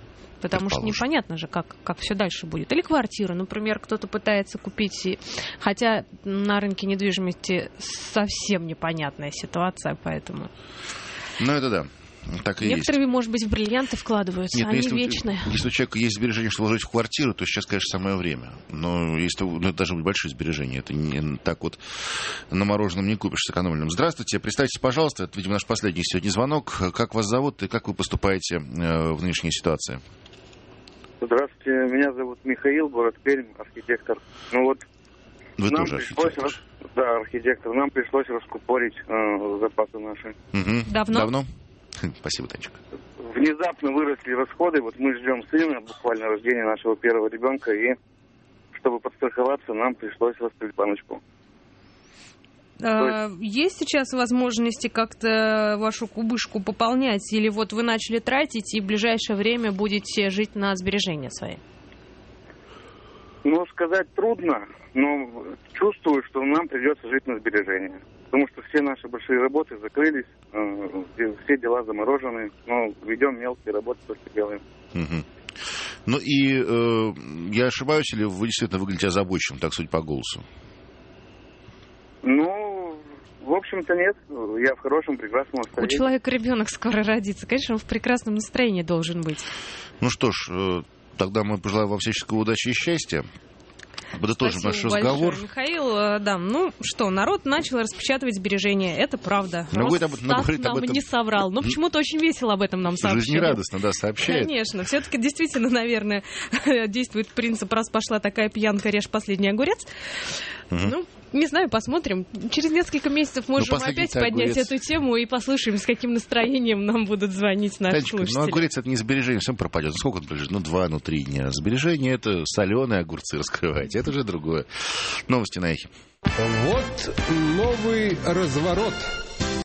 Потому что непонятно же, как все дальше будет. Или квартиру, например, кто-то пытается купить, хотя на рынке недвижимости совсем непонятная ситуация, поэтому... Ну, это да. Так и некоторые, есть. может быть, в бриллианты вкладываются, нет, они если вечные. Если у человека есть сбережения, что вложить в квартиру, то сейчас, конечно, самое время. Но если это должны быть большие сбережения. Это не так вот на мороженом не купишь сэкономленным. Здравствуйте, представьтесь, пожалуйста. Это, видимо, наш последний сегодня звонок. Как вас зовут и как вы поступаете в нынешней ситуации? Здравствуйте, меня зовут Михаил, город Пермь, архитектор. Ну вот, вы тоже архитектор? Да, архитектор. Нам пришлось раскупорить запасы наши. Угу. Давно? Спасибо, Танечка. Внезапно выросли расходы. Вот мы ждем сына, буквально рождения нашего первого ребенка, и чтобы подстраховаться, нам пришлось раскрыть баночку. Есть сейчас возможности как-то вашу кубышку пополнять? Или вот вы начали тратить и в ближайшее время будете жить на сбережения свои? Ну, сказать трудно, но чувствую, что нам придется жить на сбережения. Потому что все наши большие работы закрылись, все дела заморожены, но ведем мелкие работы, то, что делаем. Угу. Ну и я ошибаюсь, или вы действительно выглядите озабоченным, так судя по голосу? Ну, в общем-то нет, я в хорошем, прекрасном настроении. У человека ребенок скоро родится, конечно, он в прекрасном настроении должен быть. Ну что ж, тогда мы пожелаем вам всяческого удачи и счастья. Подытожим наш разговор. Большое, Михаил. Да, ну что, народ начал распечатывать сбережения, это правда. Росстат нам не соврал, но почему-то очень весело об этом нам сообщили. Жизнерадостно, да, сообщает. Конечно, все-таки действительно, наверное, действует принцип, раз пошла такая пьянка, режь последний огурец. Ну, не знаю, посмотрим. Через несколько месяцев можем опять поднять эту тему и послушаем, с каким настроением нам будут звонить наши слушатели. Ну, огурец — это не сбережение, всем пропадет. Ну, сколько он пролежит? Ну, 2-3 дня. Сбережение — это соленые огурцы раскрываете. Это же другое. Новости на эхе. Вот новый разворот.